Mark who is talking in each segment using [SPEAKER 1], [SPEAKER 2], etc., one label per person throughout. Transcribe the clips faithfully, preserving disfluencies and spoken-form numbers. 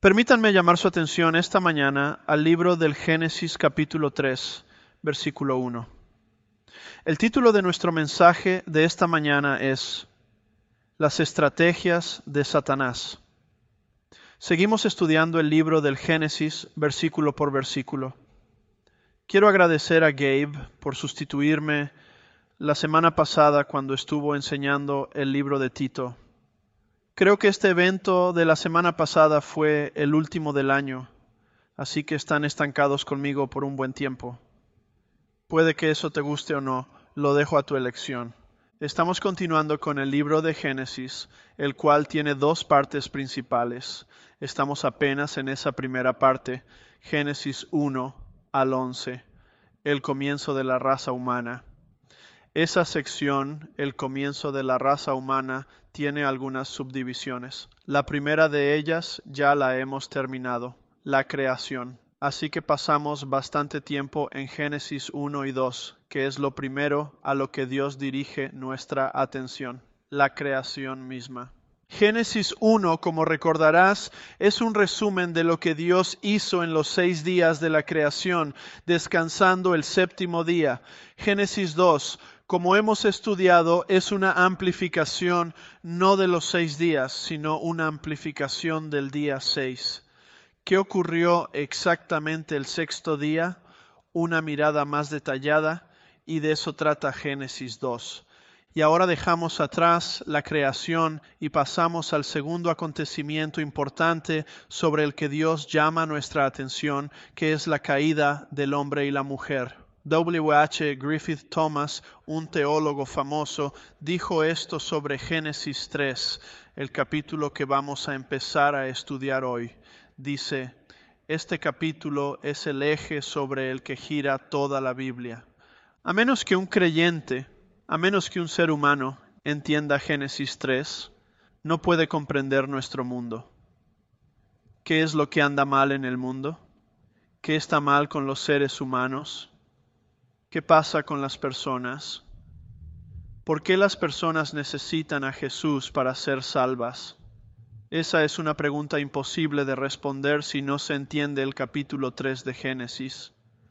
[SPEAKER 1] Permítanme llamar su atención esta mañana al libro del Génesis capítulo tres, versículo uno. El título de nuestro mensaje de esta mañana es Las estrategias de Satanás. Seguimos estudiando el libro del Génesis versículo por versículo. Quiero agradecer a Gabe por sustituirme la semana pasada cuando estuvo enseñando el libro de Tito. Creo que este evento de la semana pasada fue el último del año, así que están estancados conmigo por un buen tiempo. Puede que eso te guste o no, lo dejo a tu elección. Estamos continuando con el libro de Génesis, el cual tiene dos partes principales. Estamos apenas en esa primera parte, Génesis uno al once, el comienzo de la raza humana. Esa sección, el comienzo de la raza humana, tiene algunas subdivisiones. La primera de ellas ya la hemos terminado, la creación. Así que pasamos bastante tiempo en Génesis uno y dos, que es lo primero a lo que Dios dirige nuestra atención, la creación misma. Génesis uno, como recordarás, es un resumen de lo que Dios hizo en los seis días de la creación, descansando el séptimo día. Génesis dos, como hemos estudiado, es una amplificación no de los seis días, sino una amplificación del día seis. ¿Qué ocurrió exactamente el sexto día? Una mirada más detallada, y de eso trata Génesis dos. Y ahora dejamos atrás la creación y pasamos al segundo acontecimiento importante sobre el que Dios llama nuestra atención, que es la caída del hombre y la mujer. W H Griffith Thomas, un teólogo famoso, dijo esto sobre Génesis tres, el capítulo que vamos a empezar a estudiar hoy. Dice, este capítulo es el eje sobre el que gira toda la Biblia. A menos que un creyente, a menos que un ser humano entienda Génesis tres, no puede comprender nuestro mundo. ¿Qué es lo que anda mal en el mundo? ¿Qué está mal con los seres humanos? ¿Qué pasa con las personas? ¿Por qué las personas necesitan a Jesús para ser salvas? Esa es una pregunta imposible de responder si no se entiende el capítulo tres de Génesis.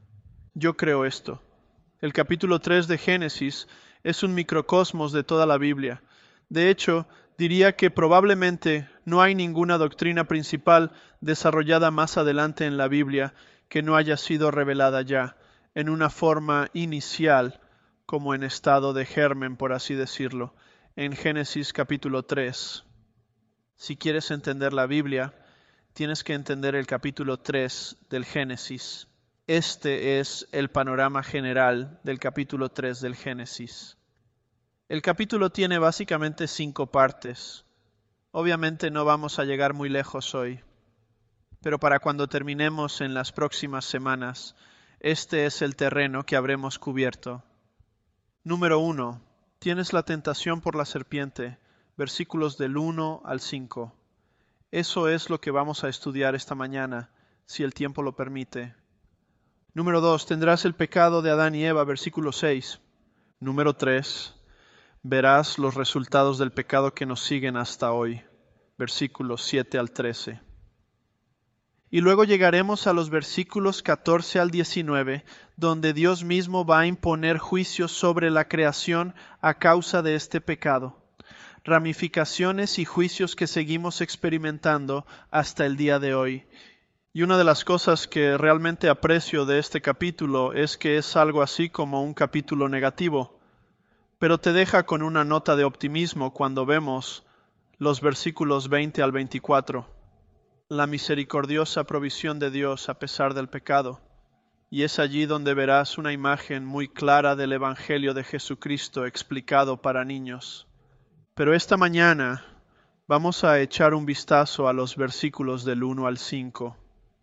[SPEAKER 1] Yo creo esto. El capítulo tres de Génesis es un microcosmos de toda la Biblia. De hecho, diría que probablemente no hay ninguna doctrina principal desarrollada más adelante en la Biblia que no haya sido revelada ya, en una forma inicial, como en estado de germen, por así decirlo, en Génesis capítulo tres. Si quieres entender la Biblia, tienes que entender el capítulo tres del Génesis. Este es el panorama general del capítulo tres del Génesis. El capítulo tiene básicamente cinco partes. Obviamente no vamos a llegar muy lejos hoy, pero para cuando terminemos en las próximas semanas, este es el terreno que habremos cubierto. Número uno. Tienes la tentación por la serpiente, versículos del uno al cinco. Eso es lo que vamos a estudiar esta mañana, si el tiempo lo permite. Número dos, tendrás el pecado de Adán y Eva, versículo seis. Número tres, verás los resultados del pecado que nos siguen hasta hoy, versículos siete al trece. Y luego llegaremos a los versículos catorce al diecinueve, donde Dios mismo va a imponer juicios sobre la creación a causa de este pecado. Ramificaciones y juicios que seguimos experimentando hasta el día de hoy. Y una de las cosas que realmente aprecio de este capítulo es que es algo así como un capítulo negativo, pero te deja con una nota de optimismo cuando vemos los versículos veinte al veinticuatro, la misericordiosa provisión de Dios a pesar del pecado. Y es allí donde verás una imagen muy clara del Evangelio de Jesucristo explicado para niños. Pero esta mañana vamos a echar un vistazo a los versículos del uno al cinco.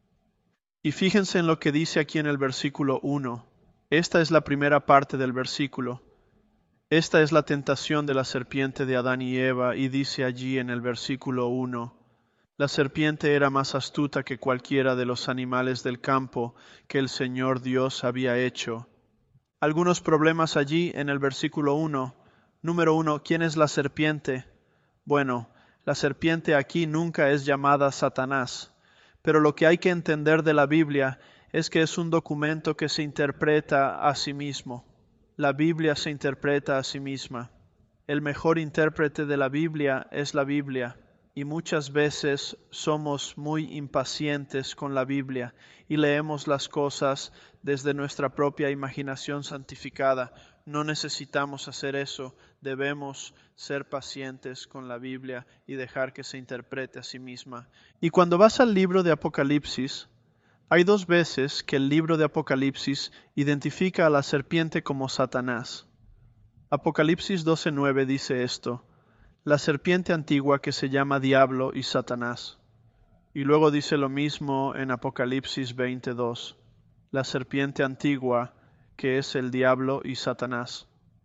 [SPEAKER 1] Y fíjense en lo que dice aquí en el versículo uno. Esta es la primera parte del versículo. Esta es la tentación de la serpiente de Adán y Eva, y dice allí en el versículo uno, la serpiente era más astuta que cualquiera de los animales del campo que el Señor Dios había hecho. Algunos problemas allí en el versículo uno. Número uno, ¿quién es la serpiente? Bueno, la serpiente aquí nunca es llamada Satanás. pero lo que hay que entender de la Biblia es que es un documento que se interpreta a sí mismo. La Biblia se interpreta a sí misma. El mejor intérprete de la Biblia es la Biblia, y muchas veces somos muy impacientes con la Biblia y leemos las cosas desde nuestra propia imaginación santificada. No necesitamos hacer eso, debemos ser pacientes con la Biblia y dejar que se interprete a sí misma. Y cuando vas al libro de Apocalipsis, hay dos veces que el libro de Apocalipsis identifica a la serpiente como Satanás. Apocalipsis doce nueve dice esto: la serpiente antigua que se llama Diablo y Satanás. Y luego dice lo mismo en Apocalipsis veintidós: la serpiente antigua que es el Diablo y Satanás.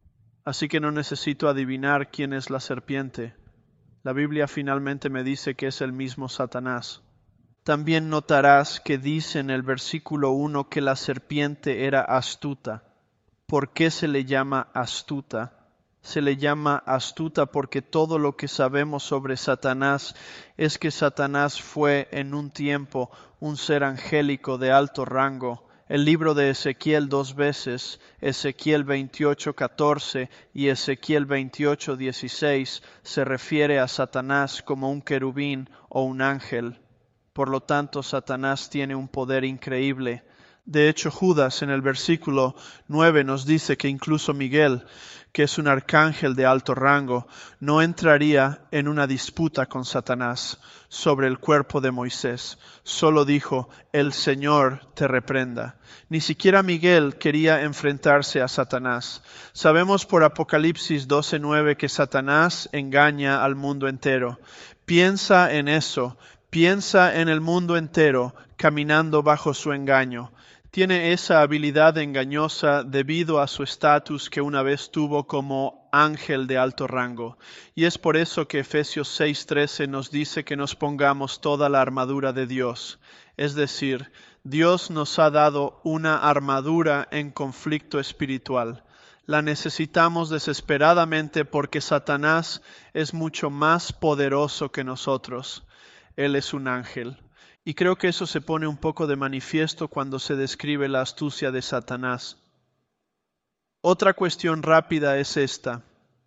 [SPEAKER 1] Así que no necesito adivinar quién es la serpiente. La Biblia finalmente me dice que es el mismo Satanás. También notarás que dice en el versículo uno que la serpiente era astuta. ¿Por qué se le llama astuta? Se le llama astuta porque todo lo que sabemos sobre Satanás es que Satanás fue en un tiempo un ser angélico de alto rango. El libro de Ezequiel dos veces, Ezequiel veintiocho catorce y Ezequiel veintiocho dieciséis, se refiere a Satanás como un querubín o un ángel. Por lo tanto, Satanás tiene un poder increíble. De hecho, Judas en el versículo nueve nos dice que incluso Miguel, que es un arcángel de alto rango, no entraría en una disputa con Satanás sobre el cuerpo de Moisés. Solo dijo: el Señor te reprenda. Ni siquiera Miguel quería enfrentarse a Satanás. Sabemos por Apocalipsis doce nueve que Satanás engaña al mundo entero. Piensa en eso. Piensa en el mundo entero caminando bajo su engaño. Tiene esa habilidad engañosa debido a su estatus que una vez tuvo como ángel de alto rango. Y es por eso que Efesios seis trece nos dice que nos pongamos toda la armadura de Dios. Es decir, Dios nos ha dado una armadura en conflicto espiritual. La necesitamos desesperadamente porque Satanás es mucho más poderoso que nosotros. Él es un ángel. Y creo que eso se pone un poco de manifiesto cuando se describe la astucia de Satanás. Otra cuestión rápida es esta: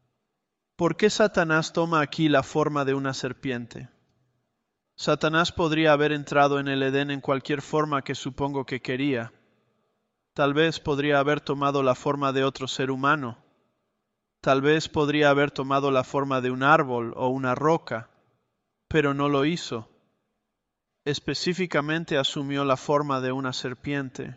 [SPEAKER 1] ¿por qué Satanás toma aquí la forma de una serpiente? Satanás podría haber entrado en el Edén en cualquier forma que supongo que quería. Tal vez podría haber tomado la forma de otro ser humano. Tal vez podría haber tomado la forma de un árbol o una roca, pero no lo hizo. Específicamente asumió la forma de una serpiente.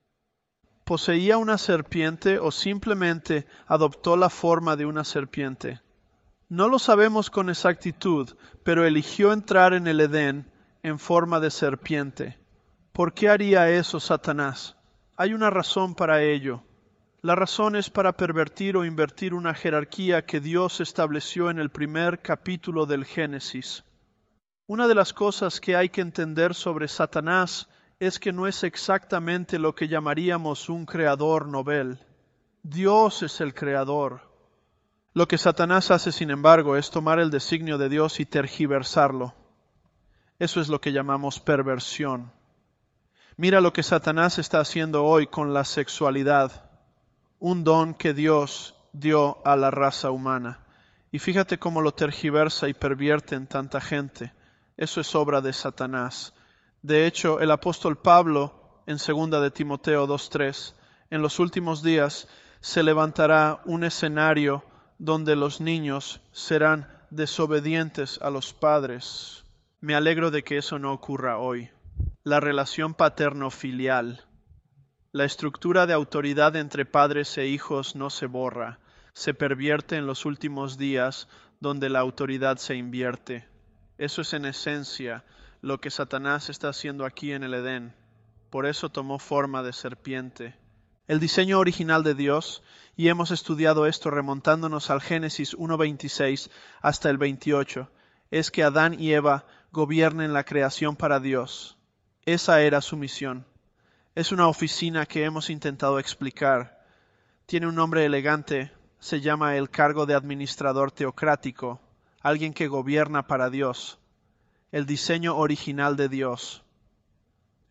[SPEAKER 1] ¿Poseía una serpiente o simplemente adoptó la forma de una serpiente? No lo sabemos con exactitud, pero eligió entrar en el Edén en forma de serpiente. ¿Por qué haría eso Satanás? Hay una razón para ello. La razón es para pervertir o invertir una jerarquía que Dios estableció en el primer capítulo del Génesis. Una de las cosas que hay que entender sobre Satanás es que no es exactamente lo que llamaríamos un creador novel. Dios es el creador. Lo que Satanás hace, sin embargo, es tomar el designio de Dios y tergiversarlo. Eso es lo que llamamos perversión. Mira lo que Satanás está haciendo hoy con la sexualidad, un don que Dios dio a la raza humana. Y fíjate cómo lo tergiversa y pervierte en tanta gente. Eso es obra de Satanás. De hecho, el apóstol Pablo, en segunda de Timoteo dos tres, en los últimos días se levantará un escenario donde los niños serán desobedientes a los padres. Me alegro de que eso no ocurra hoy. La relación paterno-filial, la estructura de autoridad entre padres e hijos no se borra, se pervierte en los últimos días donde la autoridad se invierte. Eso es en esencia lo que Satanás está haciendo aquí en el Edén. Por eso tomó forma de serpiente. El diseño original de Dios, y hemos estudiado esto remontándonos al Génesis uno veintiséis hasta el veintiocho, es que Adán y Eva gobiernen la creación para Dios. Esa era su misión. Es una oficina que hemos intentado explicar. Tiene un nombre elegante, se llama el cargo de administrador teocrático, alguien que gobierna para Dios. El diseño original de Dios.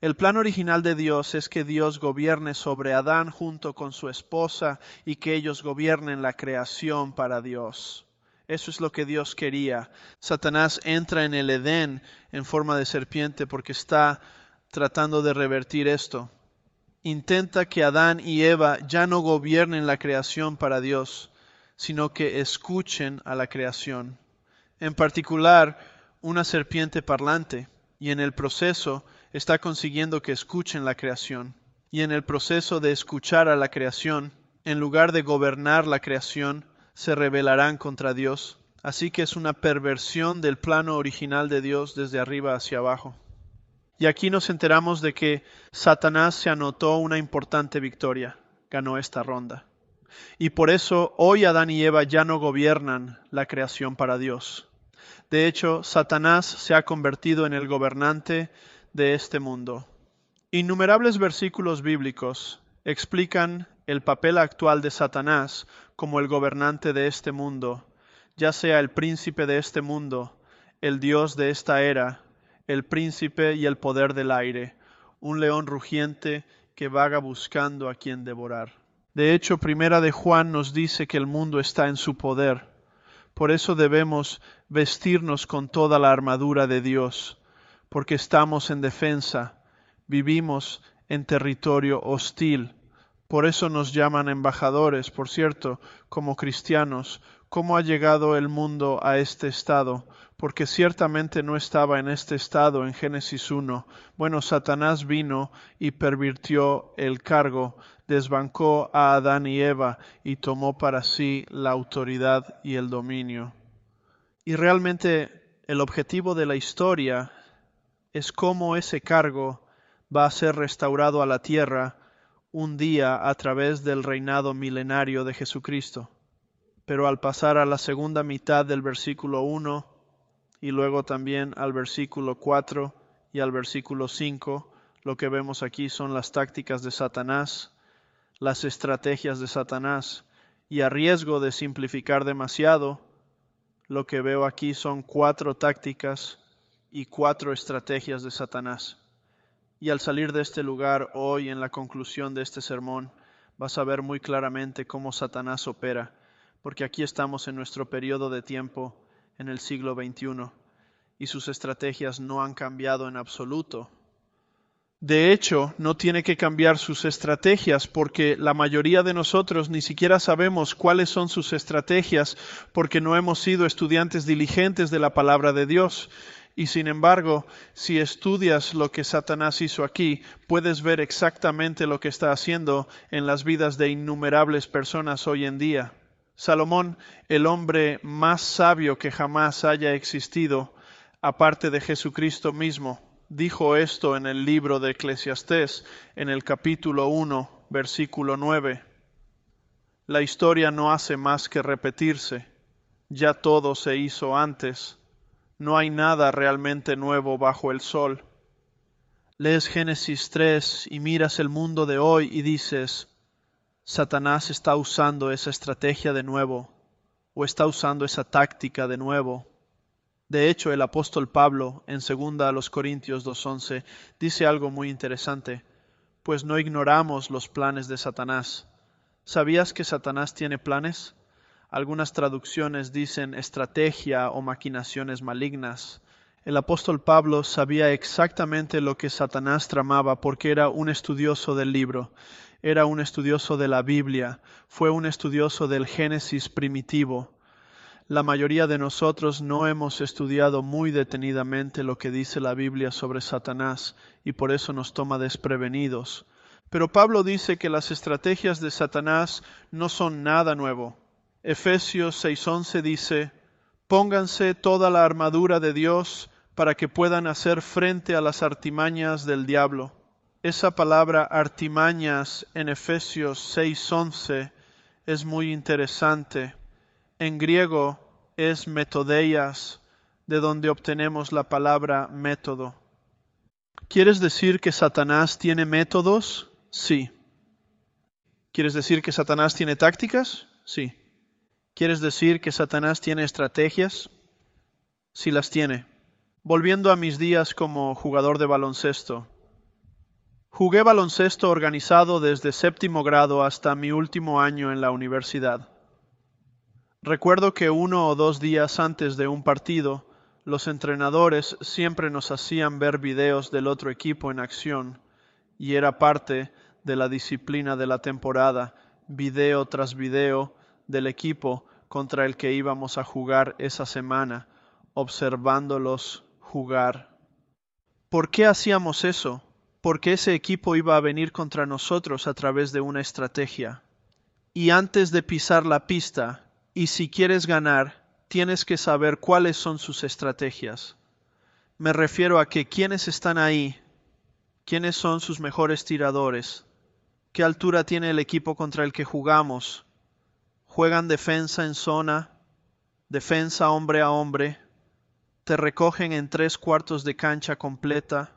[SPEAKER 1] El plan original de Dios es que Dios gobierne sobre Adán junto con su esposa y que ellos gobiernen la creación para Dios. Eso es lo que Dios quería. Satanás entra en el Edén en forma de serpiente porque está tratando de revertir esto. Intenta que Adán y Eva ya no gobiernen la creación para Dios, sino que escuchen a la creación. En particular, una serpiente parlante, y en el proceso está consiguiendo que escuchen la creación. Y en el proceso de escuchar a la creación, en lugar de gobernar la creación, se rebelarán contra Dios. Así que es una perversión del plano original de Dios desde arriba hacia abajo. Y aquí nos enteramos de que Satanás se anotó una importante victoria, ganó esta ronda. Y por eso hoy Adán y Eva ya no gobiernan la creación para Dios. De hecho, Satanás se ha convertido en el gobernante de este mundo. Innumerables versículos bíblicos explican el papel actual de Satanás como el gobernante de este mundo, ya sea el príncipe de este mundo, el Dios de esta era, el príncipe y el poder del aire, un león rugiente que vaga buscando a quien devorar. De hecho, Primera de Juan nos dice que el mundo está en su poder. Por eso debemos vestirnos con toda la armadura de Dios, porque estamos en defensa, vivimos en territorio hostil. Por eso nos llaman embajadores, por cierto, como cristianos. ¿Cómo ha llegado el mundo a este estado? Porque ciertamente no estaba en este estado en Génesis uno. Bueno, Satanás vino y pervirtió el cargo, desbancó a Adán y Eva y tomó para sí la autoridad y el dominio. Y realmente el objetivo de la historia es cómo ese cargo va a ser restaurado a la tierra un día a través del reinado milenario de Jesucristo. Pero al pasar a la segunda mitad del versículo uno y luego también al versículo cuatro y al versículo cinco, lo que vemos aquí son las tácticas de Satanás, las estrategias de Satanás, y a riesgo de simplificar demasiado, lo que veo aquí son cuatro tácticas y cuatro estrategias de Satanás. Y al salir de este lugar hoy, en la conclusión de este sermón, vas a ver muy claramente cómo Satanás opera, porque aquí estamos en nuestro periodo de tiempo en el siglo veintiuno, y sus estrategias no han cambiado en absoluto. De hecho, no tiene que cambiar sus estrategias porque la mayoría de nosotros ni siquiera sabemos cuáles son sus estrategias porque no hemos sido estudiantes diligentes de la palabra de Dios. Y sin embargo, si estudias lo que Satanás hizo aquí, puedes ver exactamente lo que está haciendo en las vidas de innumerables personas hoy en día. Salomón, el hombre más sabio que jamás haya existido, aparte de Jesucristo mismo, dijo esto en el libro de Eclesiastés, en el capítulo uno, versículo nueve. La historia no hace más que repetirse. Ya todo se hizo antes. No hay nada realmente nuevo bajo el sol. Lees Génesis tres y miras el mundo de hoy y dices, Satanás está usando esa estrategia de nuevo, o está usando esa táctica de nuevo. De hecho, el apóstol Pablo, en segunda a los Corintios dos once, dice algo muy interesante, pues no ignoramos los planes de Satanás. ¿Sabías que Satanás tiene planes? Algunas traducciones dicen estrategia o maquinaciones malignas. El apóstol Pablo sabía exactamente lo que Satanás tramaba porque era un estudioso del libro, era un estudioso de la Biblia, fue un estudioso del Génesis primitivo. La mayoría de nosotros no hemos estudiado muy detenidamente lo que dice la Biblia sobre Satanás y por eso nos toma desprevenidos. Pero Pablo dice que las estrategias de Satanás no son nada nuevo. Efesios seis once dice, pónganse toda la armadura de Dios para que puedan hacer frente a las artimañas del diablo. Esa palabra artimañas en Efesios seis once es muy interesante. En griego es metodeias, de donde obtenemos la palabra método. ¿Quieres decir que Satanás tiene métodos? Sí. ¿Quieres decir que Satanás tiene tácticas? Sí. ¿Quieres decir que Satanás tiene estrategias? Sí las tiene. Volviendo a mis días como jugador de baloncesto, Jugué baloncesto organizado desde séptimo grado hasta mi último año en la universidad. Recuerdo que uno o dos días antes de un partido, los entrenadores siempre nos hacían ver videos del otro equipo en acción, y era parte de la disciplina de la temporada, video tras video del equipo contra el que íbamos a jugar esa semana, observándolos jugar. ¿Por qué hacíamos eso? Porque ese equipo iba a venir contra nosotros a través de una estrategia. Y antes de pisar la pista, y si quieres ganar, tienes que saber cuáles son sus estrategias. Me refiero a que quiénes están ahí, quiénes son sus mejores tiradores, qué altura tiene el equipo contra el que jugamos, juegan defensa en zona, defensa hombre a hombre, te recogen en tres cuartos de cancha completa,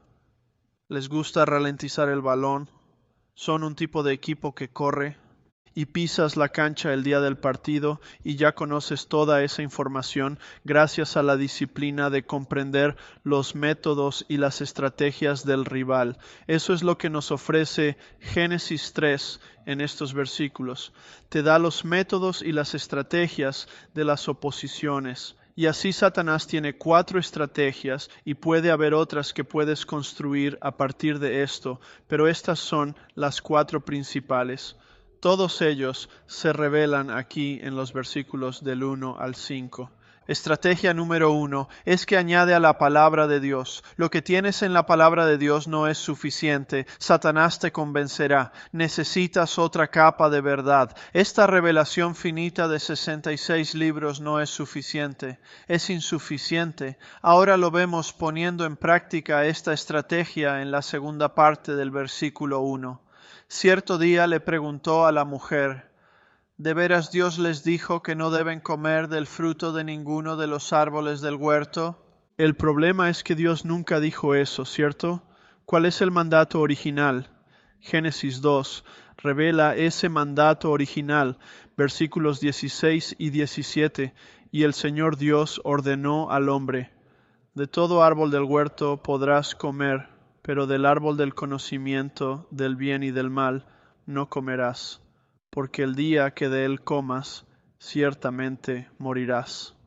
[SPEAKER 1] les gusta ralentizar el balón, son un tipo de equipo que corre, y pisas la cancha el día del partido y ya conoces toda esa información gracias a la disciplina de comprender los métodos y las estrategias del rival. Eso es lo que nos ofrece Génesis tres en estos versículos. Te da los métodos y las estrategias de las oposiciones. Y así Satanás tiene cuatro estrategias y puede haber otras que puedes construir a partir de esto, pero estas son las cuatro principales. Todos ellos se revelan aquí en los versículos del uno al cinco. Estrategia número uno es que añade a la palabra de Dios. Lo que tienes en la palabra de Dios no es suficiente. Satanás te convencerá. Necesitas otra capa de verdad. Esta revelación finita de sesenta y seis libros no es suficiente. Es insuficiente. Ahora lo vemos poniendo en práctica esta estrategia en la segunda parte del versículo uno. Cierto día le preguntó a la mujer, ¿de veras Dios les dijo que no deben comer del fruto de ninguno de los árboles del huerto? El problema es que Dios nunca dijo eso, ¿cierto? ¿Cuál es el mandato original? Génesis dos revela ese mandato original, versículos dieciséis y diecisiete, y el Señor Dios ordenó al hombre, de todo árbol del huerto podrás comer, pero del árbol del conocimiento del bien y del mal no comerás, porque el día que de él comas, ciertamente morirás.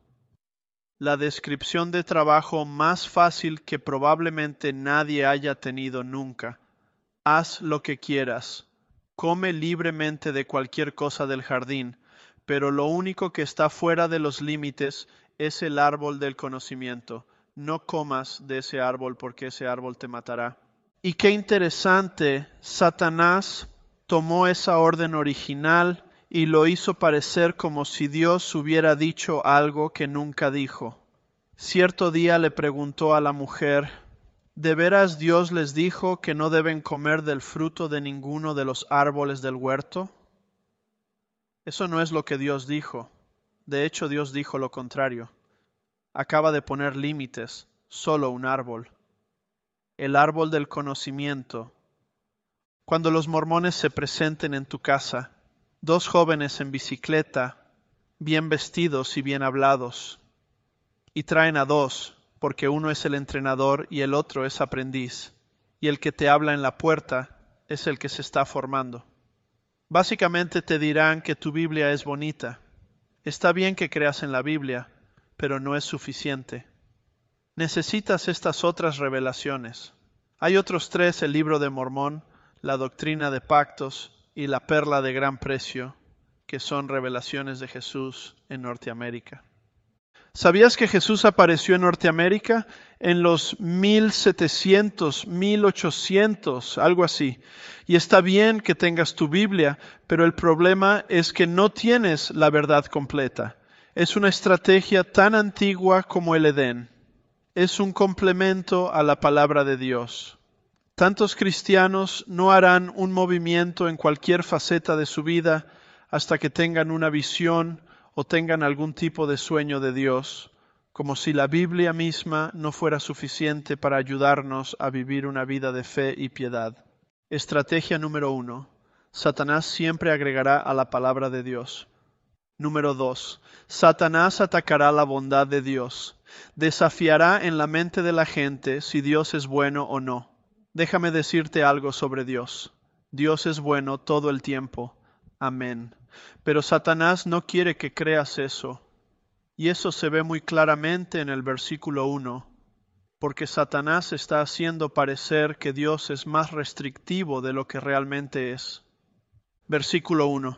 [SPEAKER 1] La descripción de trabajo más fácil que probablemente nadie haya tenido nunca. Haz lo que quieras, come libremente de cualquier cosa del jardín, pero lo único que está fuera de los límites es el árbol del conocimiento. No comas de ese árbol porque ese árbol te matará. Y qué interesante, Satanás tomó esa orden original y lo hizo parecer como si Dios hubiera dicho algo que nunca dijo. Cierto día le preguntó a la mujer, ¿de veras Dios les dijo que no deben comer del fruto de ninguno de los árboles del huerto? Eso no es lo que Dios dijo. De hecho, Dios dijo lo contrario. Acaba de poner límites, solo un árbol. El árbol del conocimiento. Cuando los mormones se presenten en tu casa, dos jóvenes en bicicleta, bien vestidos y bien hablados, y traen a dos, porque uno es el entrenador y el otro es aprendiz, y el que te habla en la puerta es el que se está formando. Básicamente te dirán que tu Biblia es bonita. Está bien que creas en la Biblia, pero no es suficiente. Necesitas estas otras revelaciones. Hay otros tres, el libro de Mormón, la doctrina de pactos y la perla de gran precio, que son revelaciones de Jesús en Norteamérica. ¿Sabías que Jesús apareció en Norteamérica en los mil setecientos, mil ochocientos, algo así? Y está bien que tengas tu Biblia, pero el problema es que no tienes la verdad completa. Es una estrategia tan antigua como el Edén. Es un complemento a la palabra de Dios. Tantos cristianos no harán un movimiento en cualquier faceta de su vida hasta que tengan una visión o tengan algún tipo de sueño de Dios, como si la Biblia misma no fuera suficiente para ayudarnos a vivir una vida de fe y piedad. Estrategia número uno. Satanás siempre agregará a la palabra de Dios. Número dos. Satanás atacará la bondad de Dios. Desafiará en la mente de la gente si Dios es bueno o no. Déjame decirte algo sobre Dios. Dios es bueno todo el tiempo. Amén. Pero Satanás no quiere que creas eso. Y eso se ve muy claramente en el versículo uno, porque Satanás está haciendo parecer que Dios es más restrictivo de lo que realmente es. Versículo uno.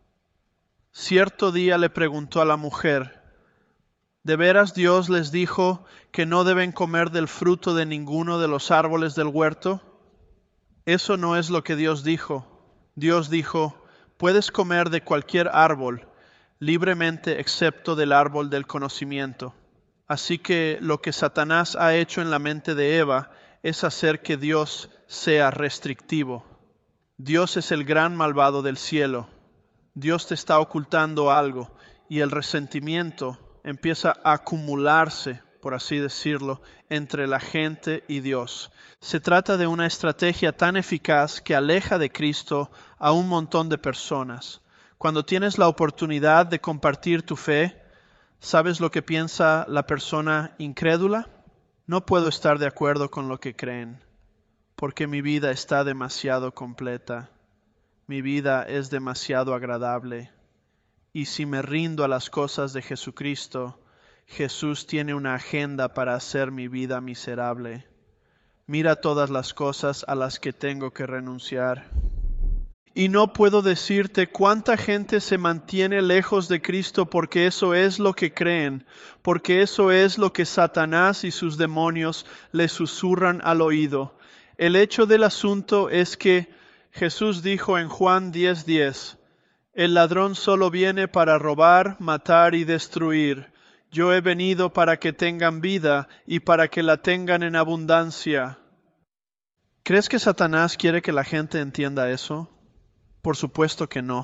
[SPEAKER 1] Cierto día le preguntó a la mujer, ¿de veras Dios les dijo que no deben comer del fruto de ninguno de los árboles del huerto? Eso no es lo que Dios dijo. Dios dijo, puedes comer de cualquier árbol libremente excepto del árbol del conocimiento. Así que lo que Satanás ha hecho en la mente de Eva es hacer que Dios sea restrictivo. Dios es el gran malvado del cielo. Dios te está ocultando algo y el resentimiento empieza a acumularse, por así decirlo, entre la gente y Dios. Se trata de una estrategia tan eficaz que aleja de Cristo a un montón de personas. Cuando tienes la oportunidad de compartir tu fe, ¿sabes lo que piensa la persona incrédula? No puedo estar de acuerdo con lo que creen, porque mi vida está demasiado completa. Mi vida es demasiado agradable. Y si me rindo a las cosas de Jesucristo, Jesús tiene una agenda para hacer mi vida miserable. Mira todas las cosas a las que tengo que renunciar. Y no puedo decirte cuánta gente se mantiene lejos de Cristo porque eso es lo que creen, porque eso es lo que Satanás y sus demonios le susurran al oído. El hecho del asunto es que Jesús dijo en Juan diez diez, el ladrón solo viene para robar, matar y destruir. Yo he venido para que tengan vida y para que la tengan en abundancia. ¿Crees que Satanás quiere que la gente entienda eso? Por supuesto que no.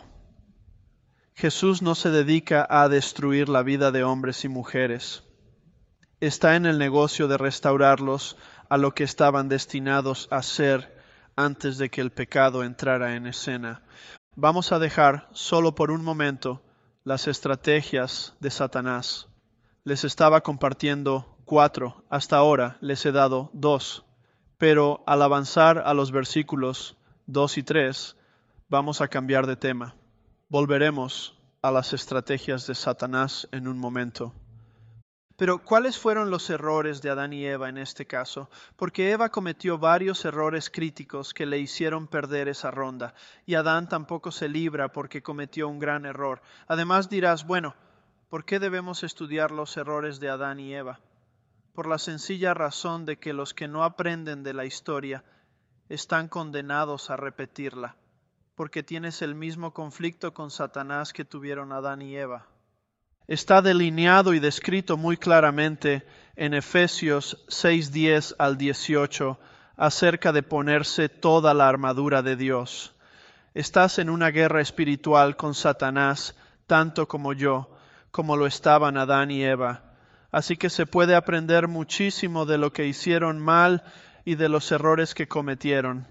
[SPEAKER 1] Jesús no se dedica a destruir la vida de hombres y mujeres. Está en el negocio de restaurarlos a lo que estaban destinados a ser antes de que el pecado entrara en escena. Vamos a dejar solo por un momento las estrategias de Satanás. Les estaba compartiendo cuatro, hasta ahora les he dado dos, pero al avanzar a los versículos dos y tres, vamos a cambiar de tema. Volveremos a las estrategias de Satanás en un momento. Pero, ¿cuáles fueron los errores de Adán y Eva en este caso? Porque Eva cometió varios errores críticos que le hicieron perder esa ronda, y Adán tampoco se libra porque cometió un gran error. Además dirás, bueno, ¿por qué debemos estudiar los errores de Adán y Eva? Por la sencilla razón de que los que no aprenden de la historia están condenados a repetirla, porque tienes el mismo conflicto con Satanás que tuvieron Adán y Eva. Está delineado y descrito muy claramente en Efesios seis diez al dieciocho acerca de ponerse toda la armadura de Dios. Estás en una guerra espiritual con Satanás, tanto como yo, como lo estaban Adán y Eva. Así que se puede aprender muchísimo de lo que hicieron mal y de los errores que cometieron.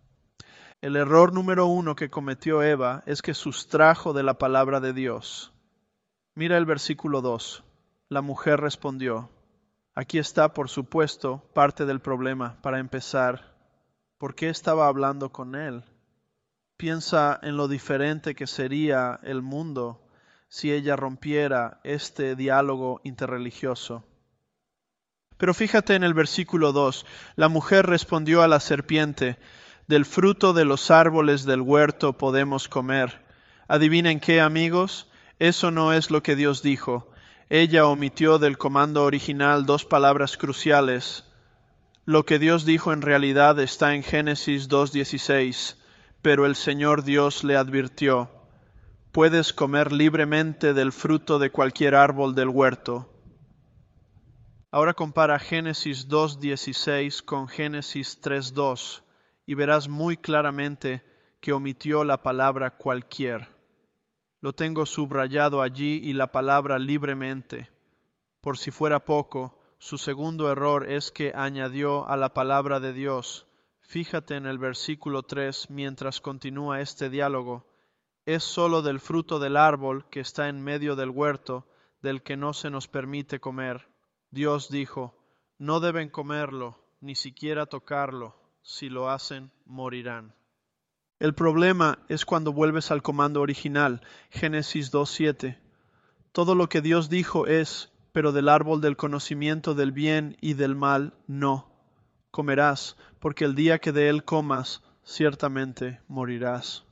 [SPEAKER 1] El error número uno que cometió Eva es que sustrajo de la palabra de Dios. Mira el versículo dos. La mujer respondió. Aquí está, por supuesto, parte del problema. Para empezar, ¿por qué estaba hablando con él? Piensa en lo diferente que sería el mundo si ella rompiera este diálogo interreligioso. Pero fíjate en el versículo dos. La mujer respondió a la serpiente, del fruto de los árboles del huerto podemos comer. ¿Adivinen qué, amigos? Eso no es lo que Dios dijo. Ella omitió del comando original dos palabras cruciales. Lo que Dios dijo en realidad está en Génesis dos dieciséis, pero el Señor Dios le advirtió, puedes comer libremente del fruto de cualquier árbol del huerto. Ahora compara Génesis dos dieciséis con Génesis tres dos y verás muy claramente que omitió la palabra cualquier. Lo tengo subrayado allí y la palabra libremente. Por si fuera poco, su segundo error es que añadió a la palabra de Dios. Fíjate en el versículo tres mientras continúa este diálogo. Es sólo del fruto del árbol que está en medio del huerto, del que no se nos permite comer. Dios dijo, no deben comerlo, ni siquiera tocarlo. Si lo hacen, morirán. El problema es cuando vuelves al comando original, Génesis dos siete. Todo lo que Dios dijo es, pero del árbol del conocimiento del bien y del mal no comerás, porque el día que de él comas, ciertamente morirás.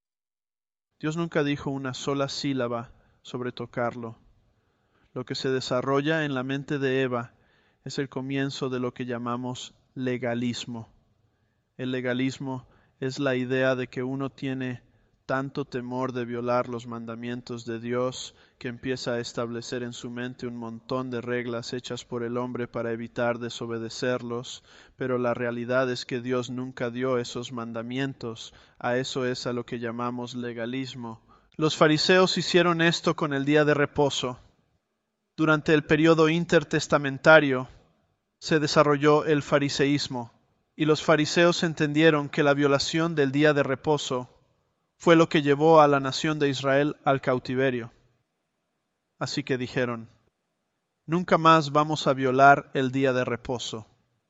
[SPEAKER 1] Dios nunca dijo una sola sílaba sobre tocarlo. Lo que se desarrolla en la mente de Eva es el comienzo de lo que llamamos legalismo. El legalismo es la idea de que uno tiene tanto temor de violar los mandamientos de Dios que empieza a establecer en su mente un montón de reglas hechas por el hombre para evitar desobedecerlos, pero la realidad es que Dios nunca dio esos mandamientos. A eso es a lo que llamamos legalismo. Los fariseos hicieron esto con el día de reposo. Durante el periodo intertestamentario se desarrolló el fariseísmo, y los fariseos entendieron que la violación del día de reposo fue lo que llevó a la nación de Israel al cautiverio. Así que dijeron, nunca más vamos a violar el día de reposo.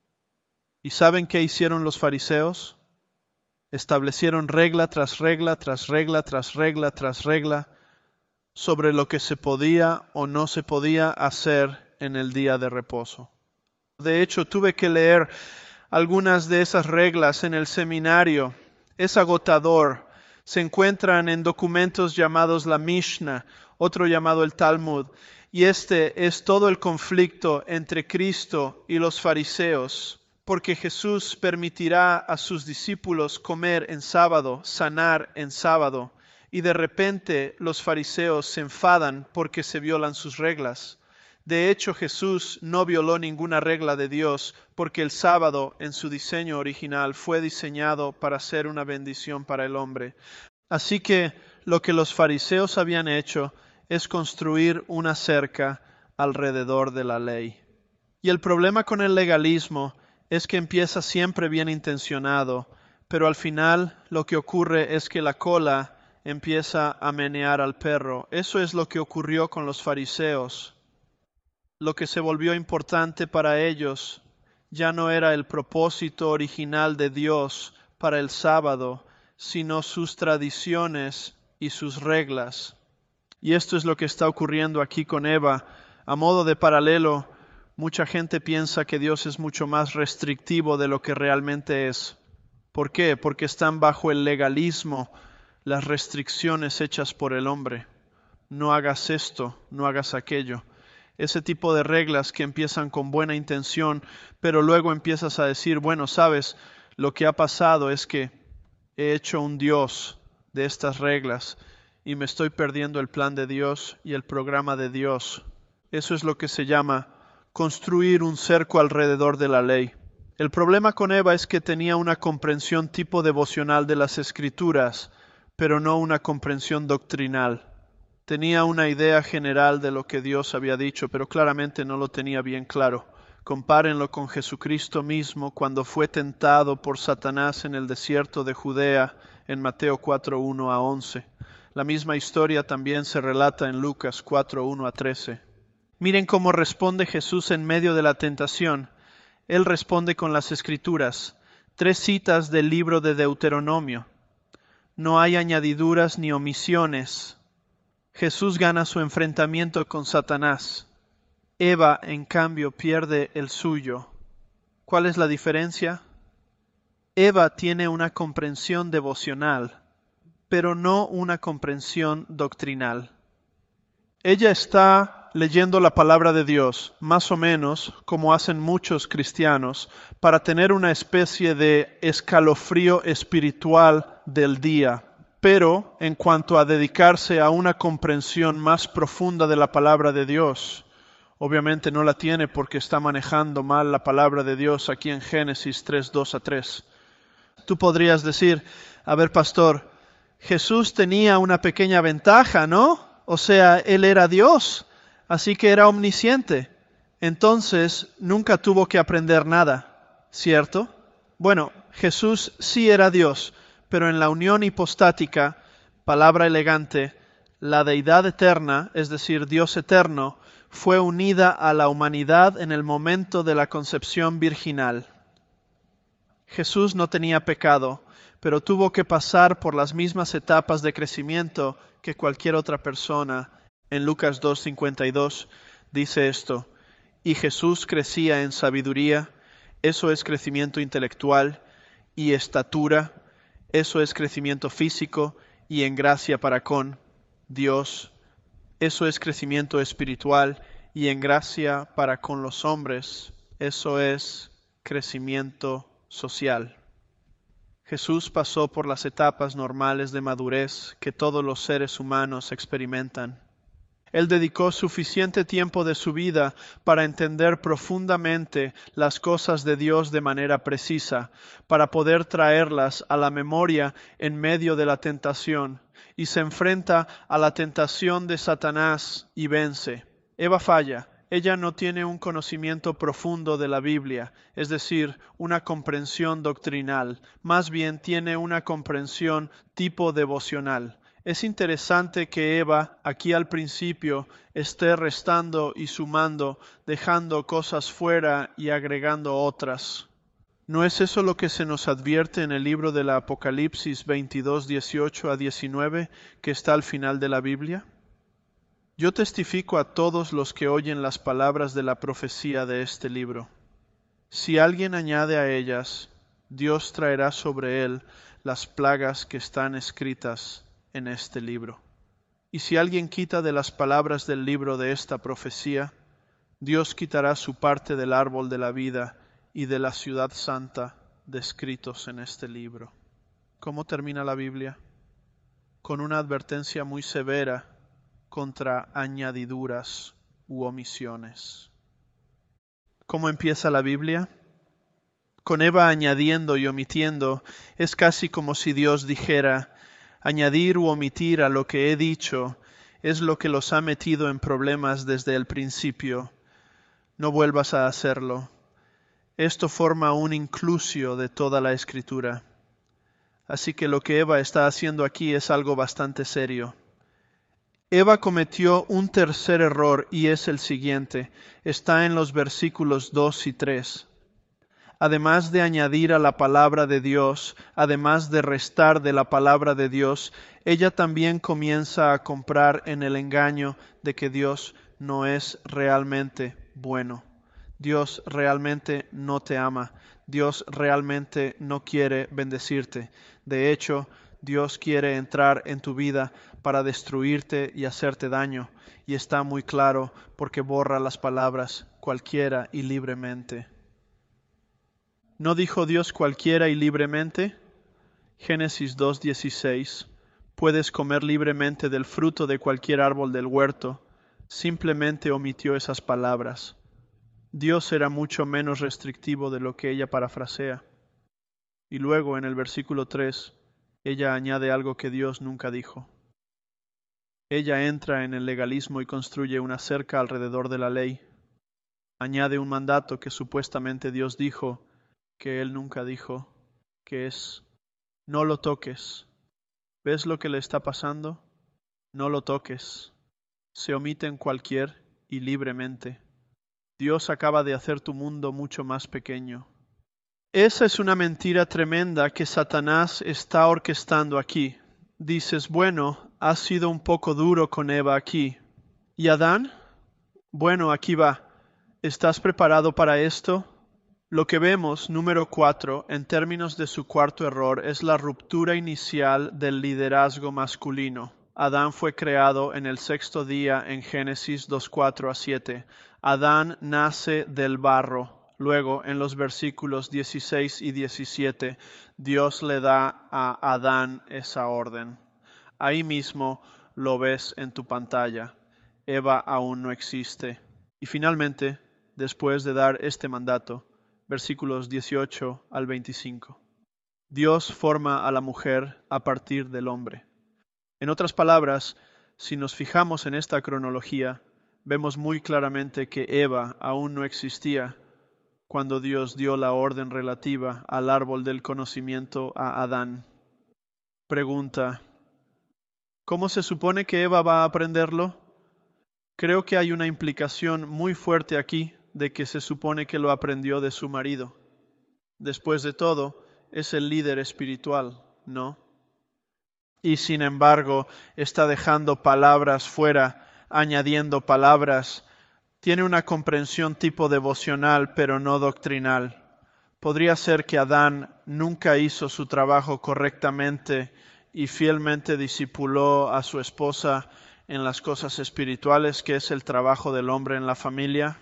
[SPEAKER 1] ¿Y saben qué hicieron los fariseos? Establecieron regla tras regla, tras regla, tras regla, tras regla, sobre lo que se podía o no se podía hacer en el día de reposo. De hecho, tuve que leer algunas de esas reglas en el seminario. Es agotador. Se encuentran en documentos llamados la Mishnah, otro llamado el Talmud, y este es todo el conflicto entre Cristo y los fariseos, porque Jesús permitirá a sus discípulos comer en sábado, sanar en sábado, y de repente los fariseos se enfadan porque se violan sus reglas. De hecho, Jesús no violó ninguna regla de Dios porque el sábado en su diseño original fue diseñado para ser una bendición para el hombre. Así que lo que los fariseos habían hecho es construir una cerca alrededor de la ley. Y el problema con el legalismo es que empieza siempre bien intencionado, pero al final lo que ocurre es que la cola empieza a menear al perro. Eso es lo que ocurrió con los fariseos. Lo que se volvió importante para ellos ya no era el propósito original de Dios para el sábado, sino sus tradiciones y sus reglas. Y esto es lo que está ocurriendo aquí con Eva. A modo de paralelo, mucha gente piensa que Dios es mucho más restrictivo de lo que realmente es. ¿Por qué? Porque están bajo el legalismo, las restricciones hechas por el hombre. No hagas esto, no hagas aquello. Ese tipo de reglas que empiezan con buena intención, pero luego empiezas a decir, bueno, sabes, lo que ha pasado es que he hecho un Dios de estas reglas y me estoy perdiendo el plan de Dios y el programa de Dios. Eso es lo que se llama construir un cerco alrededor de la ley. El problema con Eva es que tenía una comprensión tipo devocional de las Escrituras, pero no una comprensión doctrinal. Tenía una idea general de lo que Dios había dicho, pero claramente no lo tenía bien claro. Compárenlo con Jesucristo mismo cuando fue tentado por Satanás en el desierto de Judea en Mateo cuatro, uno a once. La misma historia también se relata en Lucas cuatro, uno a trece. Miren cómo responde Jesús en medio de la tentación. Él responde con las Escrituras, tres citas del libro de Deuteronomio. No hay añadiduras ni omisiones. Jesús gana su enfrentamiento con Satanás. Eva, en cambio, pierde el suyo. ¿Cuál es la diferencia? Eva tiene una comprensión devocional, pero no una comprensión doctrinal. Ella está leyendo la palabra de Dios, más o menos como hacen muchos cristianos, para tener una especie de escalofrío espiritual del día. Pero en cuanto a dedicarse a una comprensión más profunda de la palabra de Dios, obviamente no la tiene porque está manejando mal la palabra de Dios aquí en Génesis tres, dos a tres. Tú podrías decir, a ver, pastor, Jesús tenía una pequeña ventaja, ¿no? O sea, Él era Dios, así que era omnisciente. Entonces, nunca tuvo que aprender nada, ¿cierto? Bueno, Jesús sí era Dios, pero en la unión hipostática, palabra elegante, la deidad eterna, es decir, Dios eterno, fue unida a la humanidad en el momento de la concepción virginal. Jesús no tenía pecado, pero tuvo que pasar por las mismas etapas de crecimiento que cualquier otra persona. En Lucas dos cincuenta y dos dice esto: y Jesús crecía en sabiduría, eso es crecimiento intelectual, y estatura, eso es crecimiento físico, y en gracia para con Dios, eso es crecimiento espiritual, y en gracia para con los hombres, eso es crecimiento social. Jesús pasó por las etapas normales de madurez que todos los seres humanos experimentan. Él dedicó suficiente tiempo de su vida para entender profundamente las cosas de Dios de manera precisa, para poder traerlas a la memoria en medio de la tentación, y se enfrenta a la tentación de Satanás y vence. Eva falla. Ella no tiene un conocimiento profundo de la Biblia, es decir, una comprensión doctrinal, más bien tiene una comprensión tipo devocional. Es interesante que Eva, aquí al principio, esté restando y sumando, dejando cosas fuera y agregando otras. ¿No es eso lo que se nos advierte en el libro del Apocalipsis veintidós, dieciocho a diecinueve, que está al final de la Biblia? Yo testifico a todos los que oyen las palabras de la profecía de este libro. Si alguien añade a ellas, Dios traerá sobre él las plagas que están escritas en este libro. Y si alguien quita de las palabras del libro de esta profecía, Dios quitará su parte del árbol de la vida y de la ciudad santa descritos en este libro. ¿Cómo termina la Biblia? Con una advertencia muy severa contra añadiduras u omisiones. ¿Cómo empieza la Biblia? Con Eva añadiendo y omitiendo, es casi como si Dios dijera: añadir u omitir a lo que he dicho es lo que los ha metido en problemas desde el principio. No vuelvas a hacerlo. Esto forma un inclusio de toda la Escritura. Así que lo que Eva está haciendo aquí es algo bastante serio. Eva cometió un tercer error y es el siguiente. Está en los versículos dos y tres. Además de añadir a la palabra de Dios, además de restar de la palabra de Dios, ella también comienza a comprar en el engaño de que Dios no es realmente bueno. Dios realmente no te ama. Dios realmente no quiere bendecirte. De hecho, Dios quiere entrar en tu vida para destruirte y hacerte daño, y está muy claro porque borra las palabras cualquiera y libremente. ¿No dijo Dios cualquiera y libremente? Génesis dos dieciséis. Puedes comer libremente del fruto de cualquier árbol del huerto. Simplemente omitió esas palabras. Dios era mucho menos restrictivo de lo que ella parafrasea. Y luego en el versículo tres, ella añade algo que Dios nunca dijo. Ella entra en el legalismo y construye una cerca alrededor de la ley. Añade un mandato que supuestamente Dios dijo, que Él nunca dijo, que es: no lo toques. ¿Ves lo que le está pasando? No lo toques. Se omiten cualquier y libremente. Dios acaba de hacer tu mundo mucho más pequeño. Esa es una mentira tremenda que Satanás está orquestando aquí. Dices, bueno, has sido un poco duro con Eva aquí. ¿Y Adán? Bueno, aquí va. ¿Estás preparado para esto? Lo que vemos, número cuatro, en términos de su cuarto error, es la ruptura inicial del liderazgo masculino. Adán fue creado en el sexto día en Génesis dos, cuatro a siete. Adán nace del barro. Luego, en los versículos dieciséis y diecisiete, Dios le da a Adán esa orden. Ahí mismo lo ves en tu pantalla. Eva aún no existe. Y finalmente, después de dar este mandato, versículos dieciocho al veinticinco, Dios forma a la mujer a partir del hombre. En otras palabras, si nos fijamos en esta cronología, vemos muy claramente que Eva aún no existía cuando Dios dio la orden relativa al árbol del conocimiento a Adán. Pregunta: ¿cómo se supone que Eva va a aprenderlo? Creo que hay una implicación muy fuerte aquí de que se supone que lo aprendió de su marido. Después de todo, es el líder espiritual, ¿no? Y sin embargo, está dejando palabras fuera, añadiendo palabras. Tiene una comprensión tipo devocional, pero no doctrinal. Podría ser que Adán nunca hizo su trabajo correctamente y fielmente discipuló a su esposa en las cosas espirituales, que es el trabajo del hombre en la familia.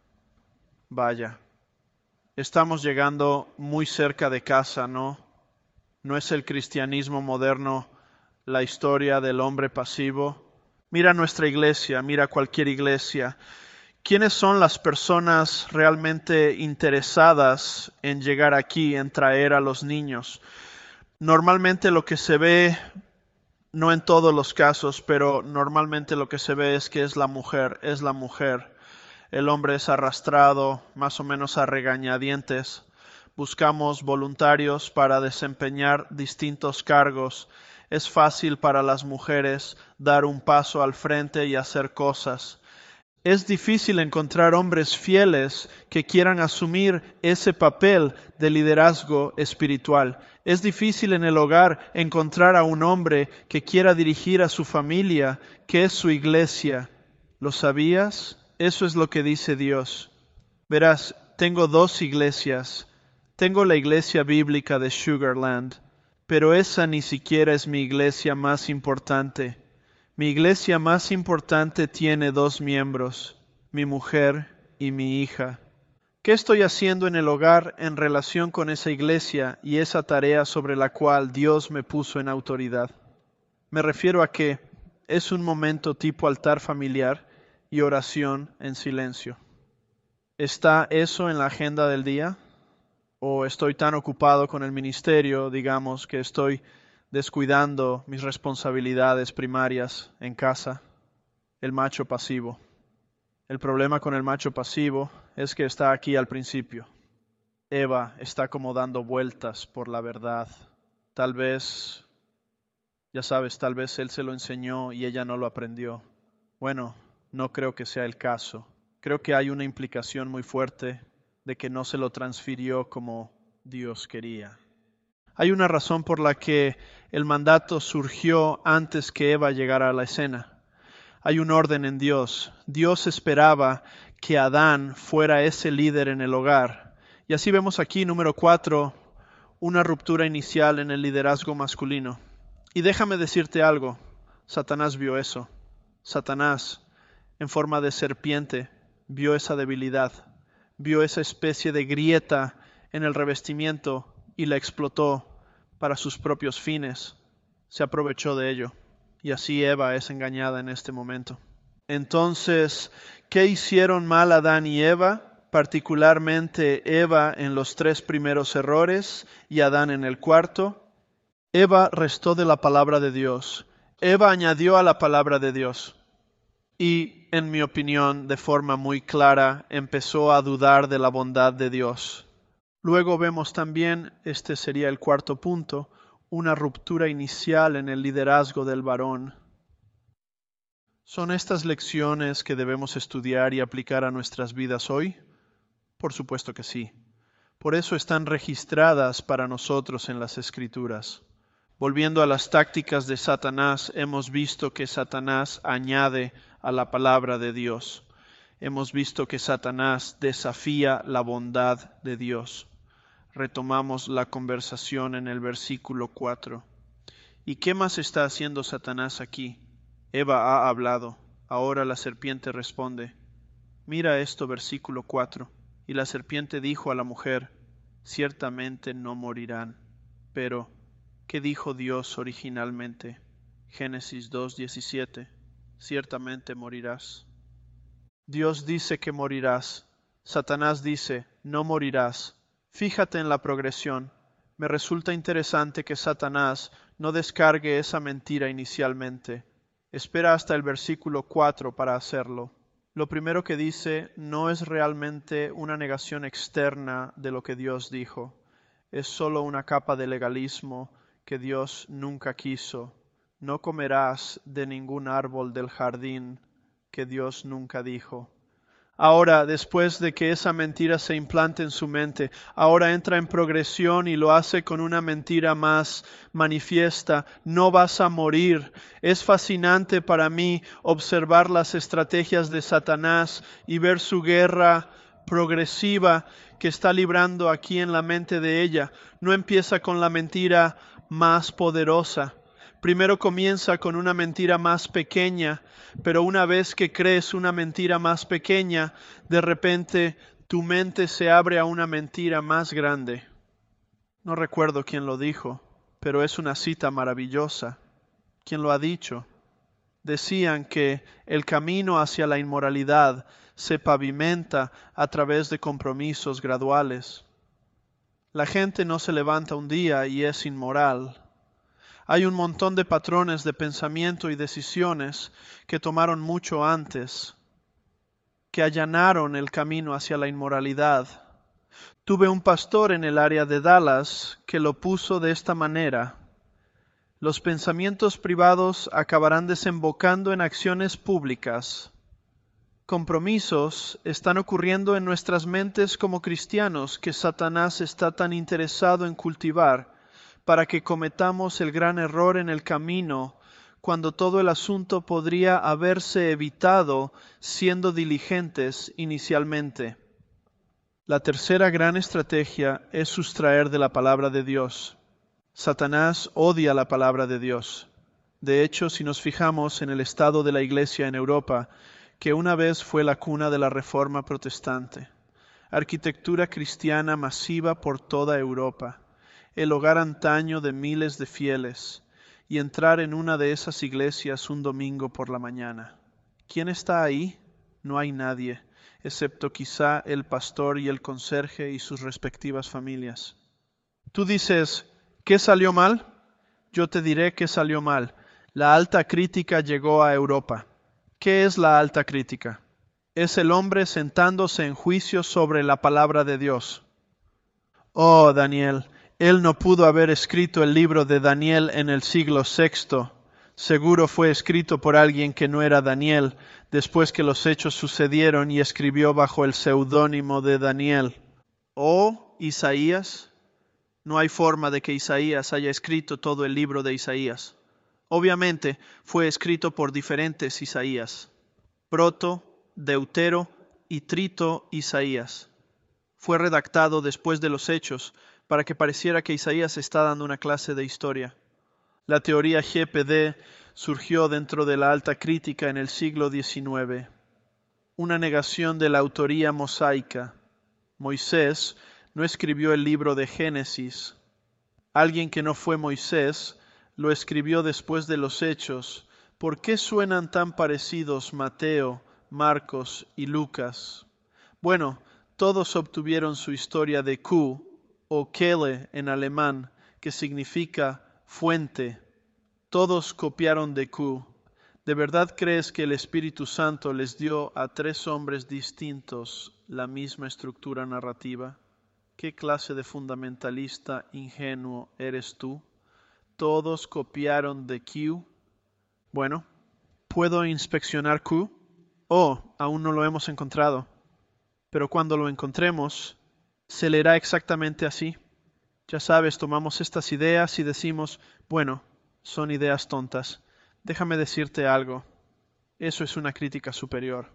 [SPEAKER 1] Vaya, estamos llegando muy cerca de casa, ¿no? ¿No es el cristianismo moderno la historia del hombre pasivo? Mira nuestra iglesia, mira cualquier iglesia. ¿Quiénes son las personas realmente interesadas en llegar aquí, en traer a los niños? Normalmente lo que se ve, no en todos los casos, pero normalmente lo que se ve es que es la mujer, es la mujer. El hombre es arrastrado más o menos a regañadientes. Buscamos voluntarios para desempeñar distintos cargos. Es fácil para las mujeres dar un paso al frente y hacer cosas. Es difícil encontrar hombres fieles que quieran asumir ese papel de liderazgo espiritual. Es difícil en el hogar encontrar a un hombre que quiera dirigir a su familia, que es su iglesia. ¿Lo sabías? Eso es lo que dice Dios. Verás, tengo dos iglesias. Tengo la iglesia bíblica de Sugarland, pero esa ni siquiera es mi iglesia más importante. Mi iglesia más importante tiene dos miembros, mi mujer y mi hija. ¿Qué estoy haciendo en el hogar en relación con esa iglesia y esa tarea sobre la cual Dios me puso en autoridad? Me refiero a que es un momento tipo altar familiar y oración en silencio. ¿Está eso en la agenda del día? ¿O estoy tan ocupado con el ministerio, digamos, que estoy descuidando mis responsabilidades primarias en casa? El macho pasivo. El problema con el macho pasivo es que está aquí al principio. Eva está como dando vueltas por la verdad. Tal vez, ya sabes, tal vez él se lo enseñó y ella no lo aprendió. Bueno, no creo que sea el caso. Creo que hay una implicación muy fuerte de que no se lo transfirió como Dios quería. Hay una razón por la que el mandato surgió antes que Eva llegara a la escena. Hay un orden en Dios. Dios esperaba que Adán fuera ese líder en el hogar. Y así vemos aquí, número cuatro, una ruptura inicial en el liderazgo masculino. Y déjame decirte algo, Satanás vio eso. Satanás, en forma de serpiente, vio esa debilidad, vio esa especie de grieta en el revestimiento y la explotó para sus propios fines. Se aprovechó de ello. Y así Eva es engañada en este momento. Entonces, ¿qué hicieron mal Adán y Eva? Particularmente Eva en los tres primeros errores y Adán en el cuarto. Eva restó de la palabra de Dios. Eva añadió a la palabra de Dios. Y, en mi opinión, de forma muy clara, empezó a dudar de la bondad de Dios. Luego vemos también, este sería el cuarto punto, una ruptura inicial en el liderazgo del varón. ¿Son estas lecciones que debemos estudiar y aplicar a nuestras vidas hoy? Por supuesto que sí. Por eso están registradas para nosotros en las Escrituras. Volviendo a las tácticas de Satanás, hemos visto que Satanás añade a la palabra de Dios. Hemos visto que Satanás desafía la bondad de Dios. Retomamos la conversación en el versículo cuatro. ¿Y qué más está haciendo Satanás aquí? Eva ha hablado. Ahora la serpiente responde. Mira esto, versículo cuatro. Y la serpiente dijo a la mujer, ciertamente no morirán. Pero, ¿qué dijo Dios originalmente? Génesis dos diecisiete. Ciertamente morirás. Dios dice que morirás. Satanás dice, no morirás. Fíjate en la progresión. Me resulta interesante que Satanás no descargue esa mentira inicialmente. Espera hasta el versículo cuatro para hacerlo. Lo primero que dice no es realmente una negación externa de lo que Dios dijo. Es solo una capa de legalismo que Dios nunca quiso. No comerás de ningún árbol del jardín, que Dios nunca dijo. Ahora, después de que esa mentira se implante en su mente, ahora entra en progresión y lo hace con una mentira más manifiesta. No vas a morir. Es fascinante para mí observar las estrategias de Satanás y ver su guerra progresiva que está librando aquí en la mente de ella. No empieza con la mentira más poderosa. Primero comienza con una mentira más pequeña, pero una vez que crees una mentira más pequeña, de repente tu mente se abre a una mentira más grande. No recuerdo quién lo dijo, pero es una cita maravillosa. ¿Quién lo ha dicho? Decían que el camino hacia la inmoralidad se pavimenta a través de compromisos graduales. La gente no se levanta un día y es inmoral. Hay un montón de patrones de pensamiento y decisiones que tomaron mucho antes, que allanaron el camino hacia la inmoralidad. Tuve un pastor en el área de Dallas que lo puso de esta manera: los pensamientos privados acabarán desembocando en acciones públicas. Compromisos están ocurriendo en nuestras mentes como cristianos que Satanás está tan interesado en cultivar, para que cometamos el gran error en el camino, cuando todo el asunto podría haberse evitado siendo diligentes inicialmente. La tercera gran estrategia es sustraer de la palabra de Dios. Satanás odia la palabra de Dios. De hecho, si nos fijamos en el estado de la Iglesia en Europa, que una vez fue la cuna de la Reforma protestante, arquitectura cristiana masiva por toda Europa, el hogar antaño de miles de fieles, y entrar en una de esas iglesias un domingo por la mañana. ¿Quién está ahí? No hay nadie, excepto quizá el pastor y el conserje y sus respectivas familias. Tú dices, ¿qué salió mal? Yo te diré qué salió mal. La alta crítica llegó a Europa. ¿Qué es la alta crítica? Es el hombre sentándose en juicio sobre la palabra de Dios. Oh, Daniel, él no pudo haber escrito el libro de Daniel en el siglo sexto. Seguro fue escrito por alguien que no era Daniel, después que los hechos sucedieron y escribió bajo el seudónimo de Daniel. Oh, Isaías. No hay forma de que Isaías haya escrito todo el libro de Isaías. Obviamente fue escrito por diferentes Isaías: Proto, Deutero y Trito Isaías. Fue redactado después de los hechos para que pareciera que Isaías está dando una clase de historia. La teoría G P D surgió dentro de la alta crítica en el siglo diecinueve. Una negación de la autoría mosaica. Moisés no escribió el libro de Génesis. Alguien que no fue Moisés lo escribió después de los hechos. ¿Por qué suenan tan parecidos Mateo, Marcos y Lucas? Bueno, todos obtuvieron su historia de Q, o Quelle en alemán, que significa fuente. Todos copiaron de Q. ¿De verdad crees que el Espíritu Santo les dio a tres hombres distintos la misma estructura narrativa? ¿Qué clase de fundamentalista ingenuo eres tú? ¿Todos copiaron de Q? Bueno, ¿puedo inspeccionar Q? Oh, aún no lo hemos encontrado. Pero cuando lo encontremos, se leerá exactamente así. Ya sabes, tomamos estas ideas y decimos, bueno, son ideas tontas. Déjame decirte algo. Eso es una crítica superior.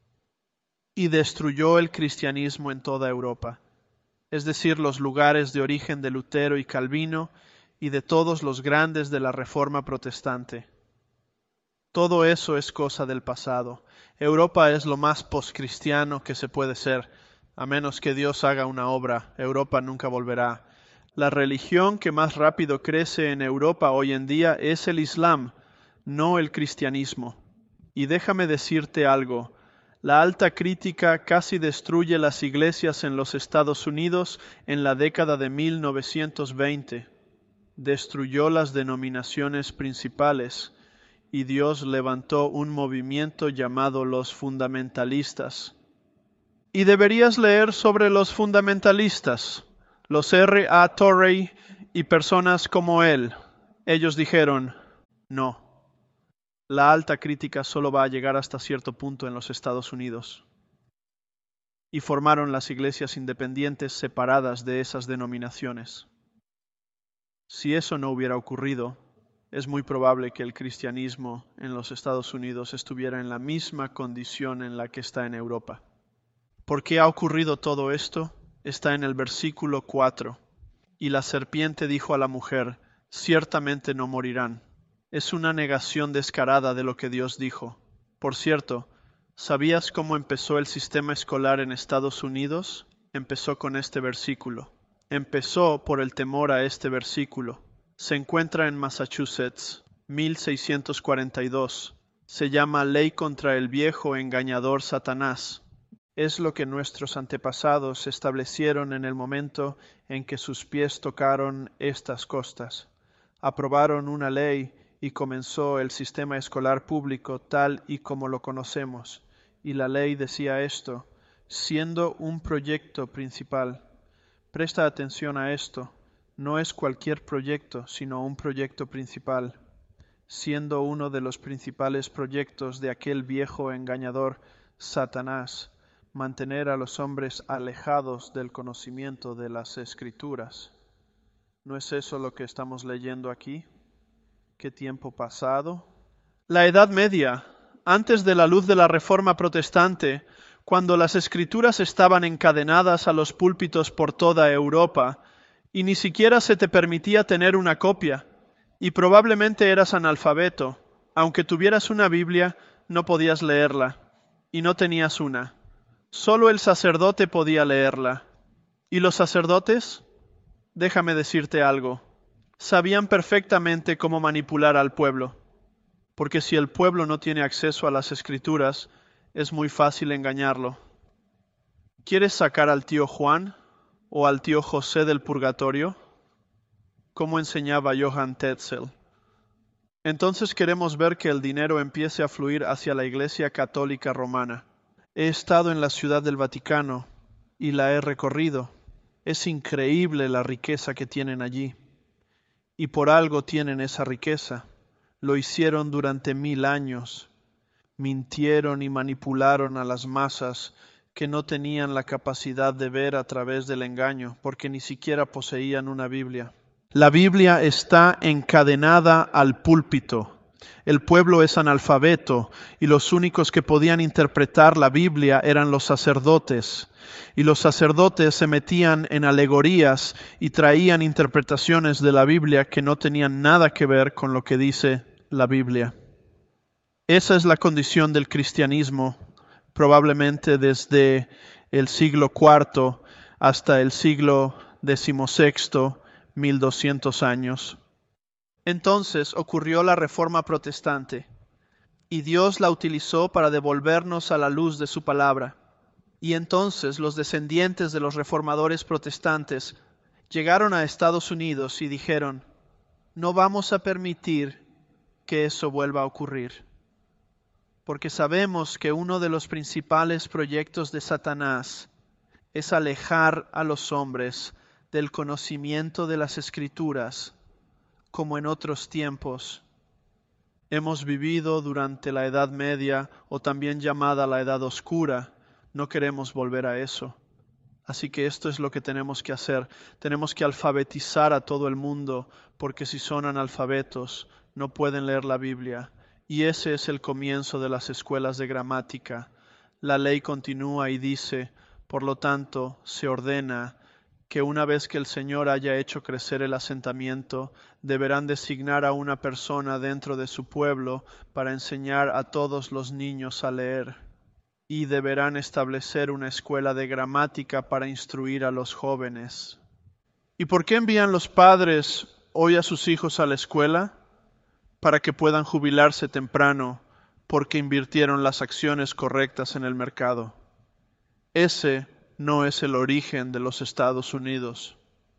[SPEAKER 1] Y destruyó el cristianismo en toda Europa, es decir, los lugares de origen de Lutero y Calvino y de todos los grandes de la Reforma protestante. Todo eso es cosa del pasado. Europa es lo más poscristiano que se puede ser. A menos que Dios haga una obra, Europa nunca volverá. La religión que más rápido crece en Europa hoy en día es el Islam, no el cristianismo. Y déjame decirte algo. La alta crítica casi destruye las iglesias en los Estados Unidos en la década de mil novecientos veinte. Destruyó las denominaciones principales y Dios levantó un movimiento llamado los fundamentalistas. Y deberías leer sobre los fundamentalistas, los R A Torrey y personas como él. Ellos dijeron, no. La alta crítica solo va a llegar hasta cierto punto en los Estados Unidos. y formaron las iglesias independientes separadas de esas denominaciones. Si eso no hubiera ocurrido, es muy probable que el cristianismo en los Estados Unidos estuviera en la misma condición en la que está en Europa. ¿Por qué ha ocurrido todo esto? Está en el versículo cuatro. Y la serpiente dijo a la mujer, ciertamente no morirán. Es una negación descarada de lo que Dios dijo. Por cierto, ¿sabías cómo empezó el sistema escolar en Estados Unidos? Empezó con este versículo. Empezó por el temor a este versículo. Se encuentra en Massachusetts, mil seiscientos cuarenta y dos. Se llama Ley contra el viejo engañador Satanás. Es lo que nuestros antepasados establecieron en el momento en que sus pies tocaron estas costas. Aprobaron una ley y comenzó el sistema escolar público tal y como lo conocemos. Y la ley decía esto, siendo un proyecto principal. Presta atención a esto, no es cualquier proyecto, sino un proyecto principal. Siendo uno de los principales proyectos de aquel viejo engañador, Satanás, mantener a los hombres alejados del conocimiento de las Escrituras. ¿No es eso lo que estamos leyendo aquí? ¿Qué tiempo pasado? La Edad Media, antes de la luz de la Reforma Protestante, cuando las Escrituras estaban encadenadas a los púlpitos por toda Europa, y ni siquiera se te permitía tener una copia, y probablemente eras analfabeto, aunque tuvieras una Biblia, no podías leerla, y no tenías una. Solo el sacerdote podía leerla. ¿Y los sacerdotes? Déjame decirte algo. Sabían perfectamente cómo manipular al pueblo, porque si el pueblo no tiene acceso a las Escrituras, es muy fácil engañarlo. ¿Quieres sacar al tío Juan o al tío José del purgatorio? Como enseñaba Johann Tetzel. Entonces queremos ver que el dinero empiece a fluir hacia la Iglesia Católica Romana. He estado en la Ciudad del Vaticano y la he recorrido. Es increíble la riqueza que tienen allí. Y por algo tienen esa riqueza. Lo hicieron durante mil años. Mintieron y manipularon a las masas que no tenían la capacidad de ver a través del engaño, porque ni siquiera poseían una Biblia. La Biblia está encadenada al púlpito. El pueblo es analfabeto y los únicos que podían interpretar la Biblia eran los sacerdotes. Y los sacerdotes se metían en alegorías y traían interpretaciones de la Biblia que no tenían nada que ver con lo que dice la Biblia. Esa es la condición del cristianismo, probablemente desde el siglo cuarto hasta el siglo decimosexto, mil doscientos años. Entonces ocurrió la Reforma Protestante, y Dios la utilizó para devolvernos a la luz de su palabra. Y entonces los descendientes de los reformadores protestantes llegaron a Estados Unidos y dijeron, no vamos a permitir que eso vuelva a ocurrir, porque sabemos que uno de los principales proyectos de Satanás es alejar a los hombres del conocimiento de las Escrituras, como en otros tiempos hemos vivido durante la Edad Media o también llamada la Edad Oscura. No queremos volver a eso. Así que esto es lo que tenemos que hacer. Tenemos que alfabetizar a todo el mundo, porque si son analfabetos no pueden leer la Biblia. Y ese es el comienzo de las escuelas de gramática. La ley continúa y dice, por lo tanto, se ordena que una vez que el Señor haya hecho crecer el asentamiento, deberán designar a una persona dentro de su pueblo para enseñar a todos los niños a leer. Y deberán establecer una escuela de gramática para instruir a los jóvenes. ¿Y por qué envían los padres hoy a sus hijos a la escuela? Para que puedan jubilarse temprano, porque invirtieron las acciones correctas en el mercado. Ese no es el origen de los Estados Unidos.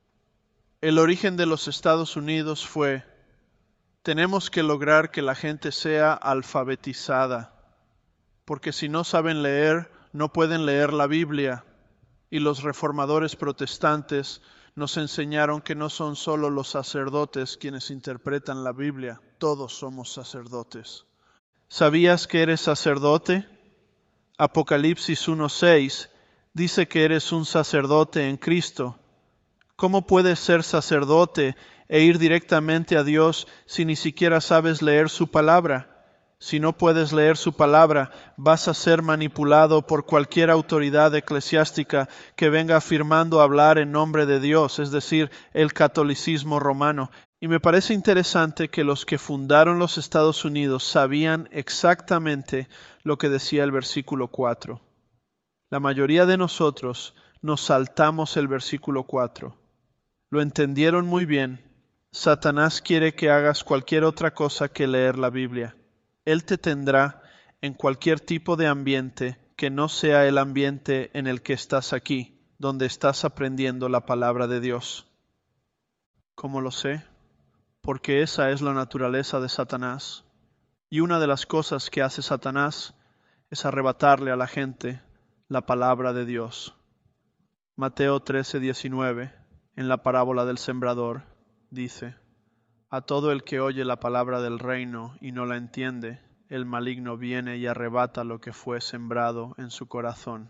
[SPEAKER 1] El origen de los Estados Unidos fue, tenemos que lograr que la gente sea alfabetizada, porque si no saben leer, no pueden leer la Biblia. Y los reformadores protestantes nos enseñaron que no son solo los sacerdotes quienes interpretan la Biblia, todos somos sacerdotes. ¿Sabías que eres sacerdote? Apocalipsis uno seis Dice que eres un sacerdote en Cristo. ¿Cómo puedes ser sacerdote e ir directamente a Dios si ni siquiera sabes leer su palabra? Si no puedes leer su palabra, vas a ser manipulado por cualquier autoridad eclesiástica que venga afirmando hablar en nombre de Dios, es decir, el catolicismo romano. Y me parece interesante que los que fundaron los Estados Unidos sabían exactamente lo que decía el versículo cuatro. La mayoría de nosotros nos saltamos el versículo cuatro. Lo entendieron muy bien. Satanás quiere que hagas cualquier otra cosa que leer la Biblia. Él te tendrá en cualquier tipo de ambiente que no sea el ambiente en el que estás aquí, donde estás aprendiendo la palabra de Dios. ¿Cómo lo sé? Porque esa es la naturaleza de Satanás. Y una de las cosas que hace Satanás es arrebatarle a la gente la palabra de Dios. Mateo trece diecinueve, en la parábola del sembrador, dice: A todo el que oye la palabra del reino y no la entiende, el maligno viene y arrebata lo que fue sembrado en su corazón.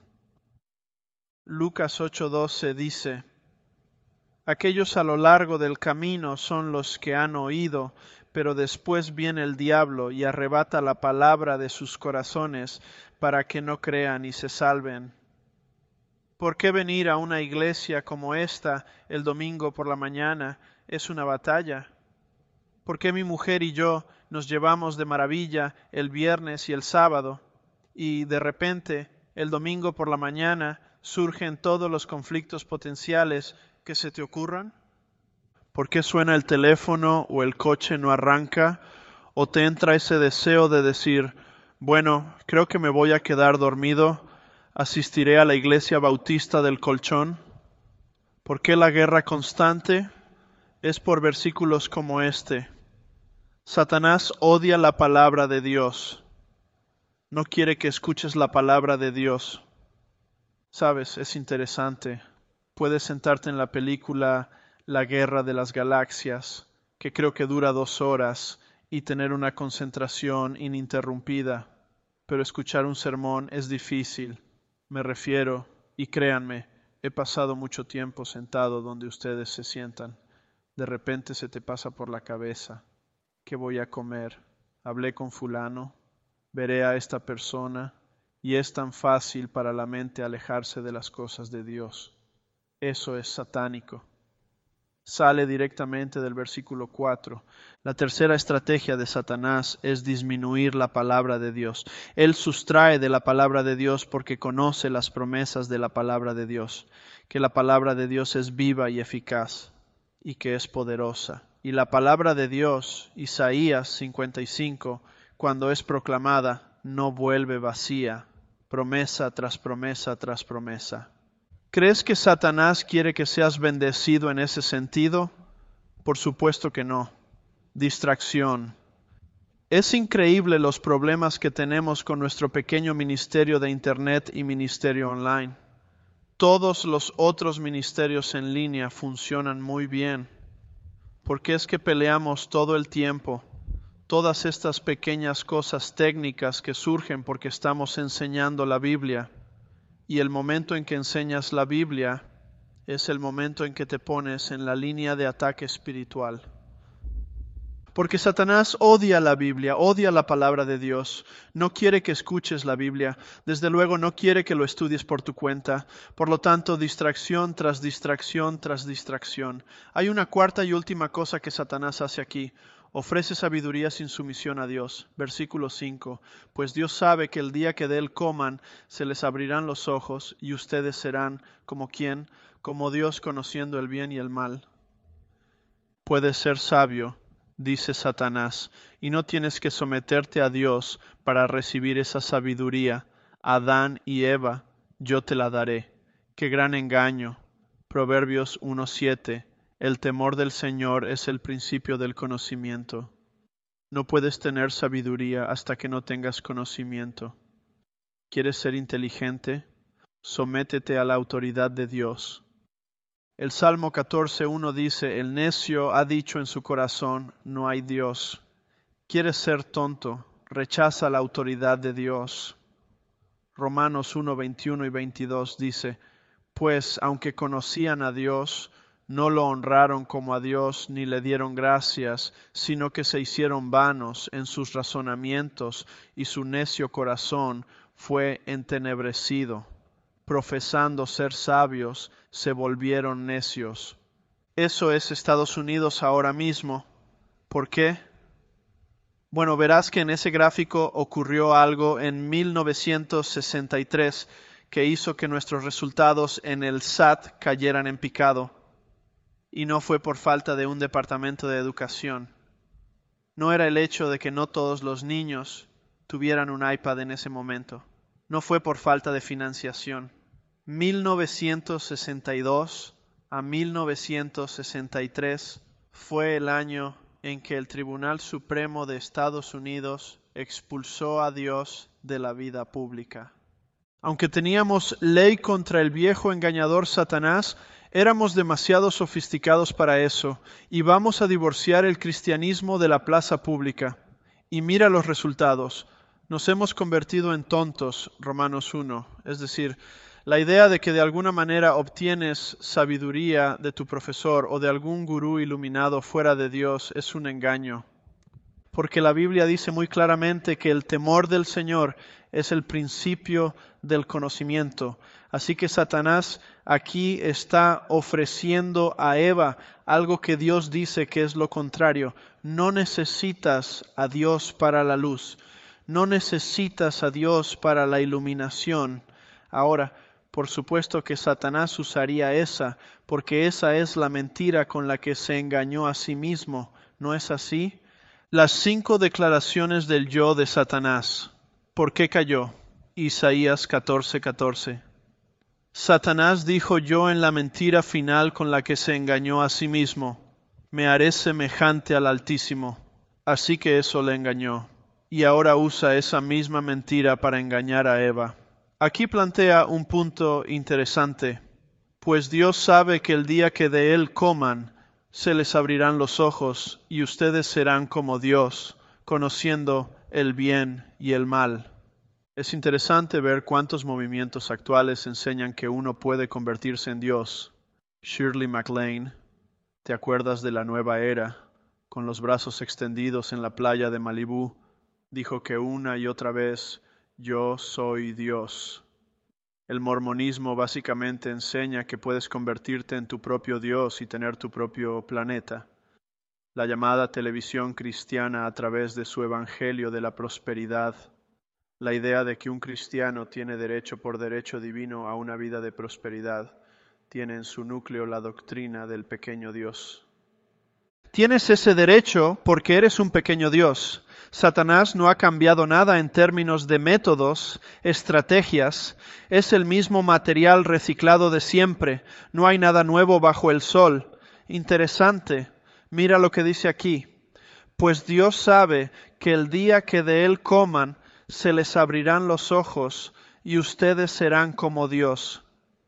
[SPEAKER 1] Lucas ocho doce dice: Aquellos a lo largo del camino son los que han oído, pero después viene el diablo y arrebata la palabra de sus corazones para que no crean y se salven. ¿Por qué venir a una iglesia como esta el domingo por la mañana es una batalla? ¿Por qué mi mujer y yo nos llevamos de maravilla el viernes y el sábado y de repente el domingo por la mañana surgen todos los conflictos potenciales que se te ocurran? ¿Por qué suena el teléfono o el coche no arranca? ¿O te entra ese deseo de decir, bueno, creo que me voy a quedar dormido, asistiré a la iglesia bautista del colchón? ¿Por qué la guerra constante? Es por versículos como este. Satanás odia la palabra de Dios. No quiere que escuches la palabra de Dios. Sabes, es interesante. Puedes sentarte en la película La Guerra de las Galaxias, que creo que dura dos horas, y tener una concentración ininterrumpida. Pero escuchar un sermón es difícil. Me refiero, y créanme, he pasado mucho tiempo sentado donde ustedes se sientan. De repente se te pasa por la cabeza: ¿qué voy a comer? Hablé con fulano, veré a esta persona, y es tan fácil para la mente alejarse de las cosas de Dios. Eso es satánico. Sale directamente del versículo cuatro. La tercera estrategia de Satanás es disminuir la palabra de Dios. Él sustrae de la palabra de Dios porque conoce las promesas de la palabra de Dios, que la palabra de Dios es viva y eficaz y que es poderosa. Y la palabra de Dios, Isaías cincuenta y cinco, cuando es proclamada, no vuelve vacía, promesa tras promesa tras promesa. ¿Crees que Satanás quiere que seas bendecido en ese sentido? Por supuesto que no. Distracción. Es increíble los problemas que tenemos con nuestro pequeño ministerio de Internet y ministerio online. Todos los otros ministerios en línea funcionan muy bien. ¿Por qué es que peleamos todo el tiempo? Todas estas pequeñas cosas técnicas que surgen porque estamos enseñando la Biblia. Y el momento en que enseñas la Biblia es el momento en que te pones en la línea de ataque espiritual. Porque Satanás odia la Biblia, odia la palabra de Dios. No quiere que escuches la Biblia. Desde luego no quiere que lo estudies por tu cuenta. Por lo tanto, distracción tras distracción tras distracción. Hay una cuarta y última cosa que Satanás hace aquí. Ofrece sabiduría sin sumisión a Dios. Versículo cinco. Pues Dios sabe que el día que de él coman, se les abrirán los ojos, y ustedes serán como quién, como Dios conociendo el bien y el mal. Puedes ser sabio, dice Satanás, y no tienes que someterte a Dios para recibir esa sabiduría. Adán y Eva, yo te la daré. Qué gran engaño. Proverbios uno siete. El temor del Señor es el principio del conocimiento. No puedes tener sabiduría hasta que no tengas conocimiento. ¿Quieres ser inteligente? Sométete a la autoridad de Dios. El Salmo catorce uno dice: el necio ha dicho en su corazón, no hay Dios. ¿Quieres ser tonto? Rechaza la autoridad de Dios. Romanos uno, veintiuno y veintidós dice, pues aunque conocían a Dios, no lo honraron como a Dios ni le dieron gracias, sino que se hicieron vanos en sus razonamientos y su necio corazón fue entenebrecido. Profesando ser sabios, se volvieron necios. Eso es Estados Unidos ahora mismo. ¿Por qué? Bueno, verás que en ese gráfico ocurrió algo en mil novecientos sesenta y tres que hizo que nuestros resultados en el S A T cayeran en picado. Y no fue por falta de un departamento de educación. No era el hecho de que no todos los niños tuvieran un iPad en ese momento. No fue por falta de financiación. mil novecientos sesenta y dos a mil novecientos sesenta y tres fue el año en que el Tribunal Supremo de Estados Unidos expulsó a Dios de la vida pública. Aunque teníamos ley contra el viejo engañador Satanás, éramos demasiado sofisticados para eso, y vamos a divorciar el cristianismo de la plaza pública. Y mira los resultados. Nos hemos convertido en tontos, Romanos uno. Es decir, la idea de que de alguna manera obtienes sabiduría de tu profesor o de algún gurú iluminado fuera de Dios es un engaño. Porque la Biblia dice muy claramente que el temor del Señor es el principio del conocimiento. Así que Satanás aquí está ofreciendo a Eva algo que Dios dice que es lo contrario. No necesitas a Dios para la luz. No necesitas a Dios para la iluminación. Ahora, por supuesto que Satanás usaría esa, porque esa es la mentira con la que se engañó a sí mismo. ¿No es así? Las cinco declaraciones del yo de Satanás. ¿Por qué cayó? Isaías catorce, catorce. Satanás dijo yo en la mentira final con la que se engañó a sí mismo, me haré semejante al Altísimo. Así que eso le engañó. Y ahora usa esa misma mentira para engañar a Eva. Aquí plantea un punto interesante, pues Dios sabe que el día que de él coman, se les abrirán los ojos y ustedes serán como Dios, conociendo el bien y el mal. Es interesante ver cuántos movimientos actuales enseñan que uno puede convertirse en Dios. Shirley MacLaine, ¿te acuerdas de la nueva era? Con los brazos extendidos en la playa de Malibú, dijo que una y otra vez, yo soy Dios. El mormonismo básicamente enseña que puedes convertirte en tu propio Dios y tener tu propio planeta. La llamada televisión cristiana a través de su evangelio de la prosperidad. La idea de que un cristiano tiene derecho por derecho divino a una vida de prosperidad tiene en su núcleo la doctrina del pequeño Dios. Tienes ese derecho porque eres un pequeño Dios. Satanás no ha cambiado nada en términos de métodos, estrategias. Es el mismo material reciclado de siempre. No hay nada nuevo bajo el sol. Interesante. Mira lo que dice aquí. Pues Dios sabe que el día que de él coman, se les abrirán los ojos y ustedes serán como Dios.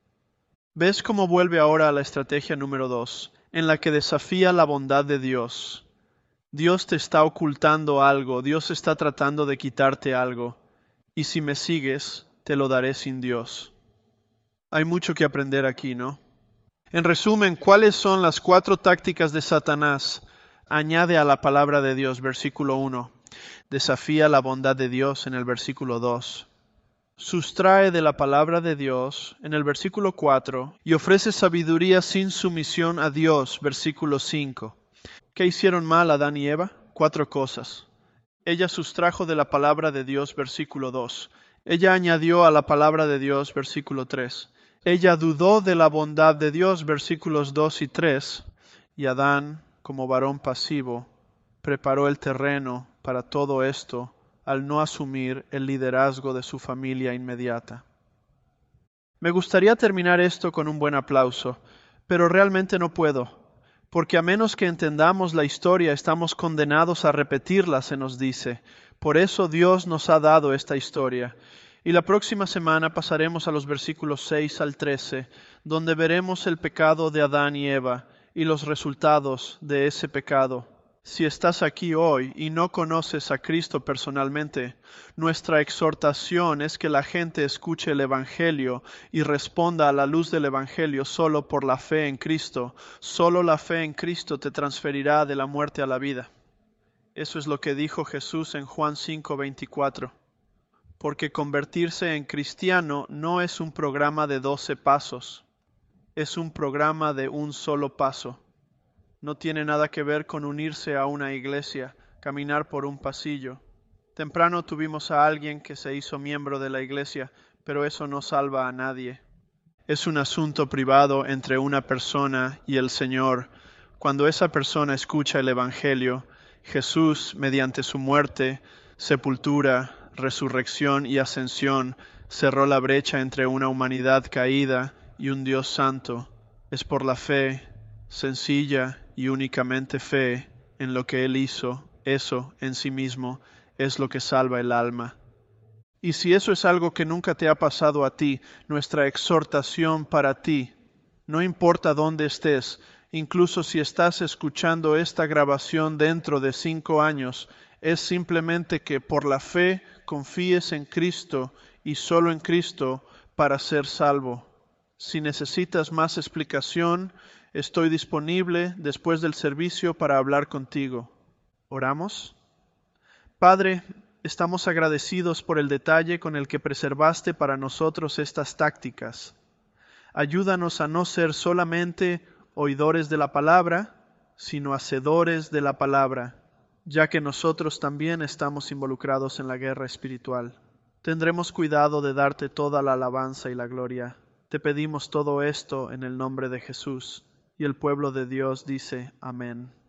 [SPEAKER 1] ¿Ves cómo vuelve ahora a la estrategia número dos, en la que desafía la bondad de Dios? Dios te está ocultando algo, Dios está tratando de quitarte algo, y si me sigues, te lo daré sin Dios. Hay mucho que aprender aquí, ¿no? En resumen, ¿cuáles son las cuatro tácticas de Satanás? Añade a la palabra de Dios, versículo uno. Desafía la bondad de Dios en el versículo dos. Sustrae de la palabra de Dios en el versículo cuatro y ofrece sabiduría sin sumisión a Dios, versículo cinco. ¿Qué hicieron mal Adán y Eva? Cuatro cosas. Ella sustrajo de la palabra de Dios, versículo dos. Ella añadió a la palabra de Dios, versículo tres. Ella dudó de la bondad de Dios, versículos dos y tres. Y Adán, como varón pasivo, preparó el terreno para todo esto al no asumir el liderazgo de su familia inmediata. Me gustaría terminar esto con un buen aplauso, pero realmente no puedo. Porque a menos que entendamos la historia, estamos condenados a repetirla, se nos dice. Por eso Dios nos ha dado esta historia. Y la próxima semana pasaremos a los versículos seis al trece, donde veremos el pecado de Adán y Eva y los resultados de ese pecado. Si estás aquí hoy y no conoces a Cristo personalmente, nuestra exhortación es que la gente escuche el Evangelio y responda a la luz del Evangelio solo por la fe en Cristo. Solo la fe en Cristo te transferirá de la muerte a la vida. Eso es lo que dijo Jesús en Juan cinco veinticuatro. Porque convertirse en cristiano no es un programa de doce pasos, es un programa de un solo paso. No tiene nada que ver con unirse a una iglesia, caminar por un pasillo. Temprano tuvimos a alguien que se hizo miembro de la iglesia, pero eso no salva a nadie. Es un asunto privado entre una persona y el Señor. Cuando esa persona escucha el Evangelio, Jesús, mediante su muerte, sepultura, resurrección y ascensión, cerró la brecha entre una humanidad caída y un Dios santo. Es por la fe, sencilla y únicamente fe en lo que Él hizo, eso en sí mismo es lo que salva el alma. Y si eso es algo que nunca te ha pasado a ti, nuestra exhortación para ti, no importa dónde estés, incluso si estás escuchando esta grabación dentro de cinco años, es simplemente que por la fe confíes en Cristo y solo en Cristo para ser salvo. Si necesitas más explicación, estoy disponible después del servicio para hablar contigo. ¿Oramos? Padre, estamos agradecidos por el detalle con el que preservaste para nosotros estas tácticas. Ayúdanos a no ser solamente oidores de la palabra, sino hacedores de la palabra, ya que nosotros también estamos involucrados en la guerra espiritual. Tendremos cuidado de darte toda la alabanza y la gloria. Te pedimos todo esto en el nombre de Jesús. Y el pueblo de Dios dice, amén.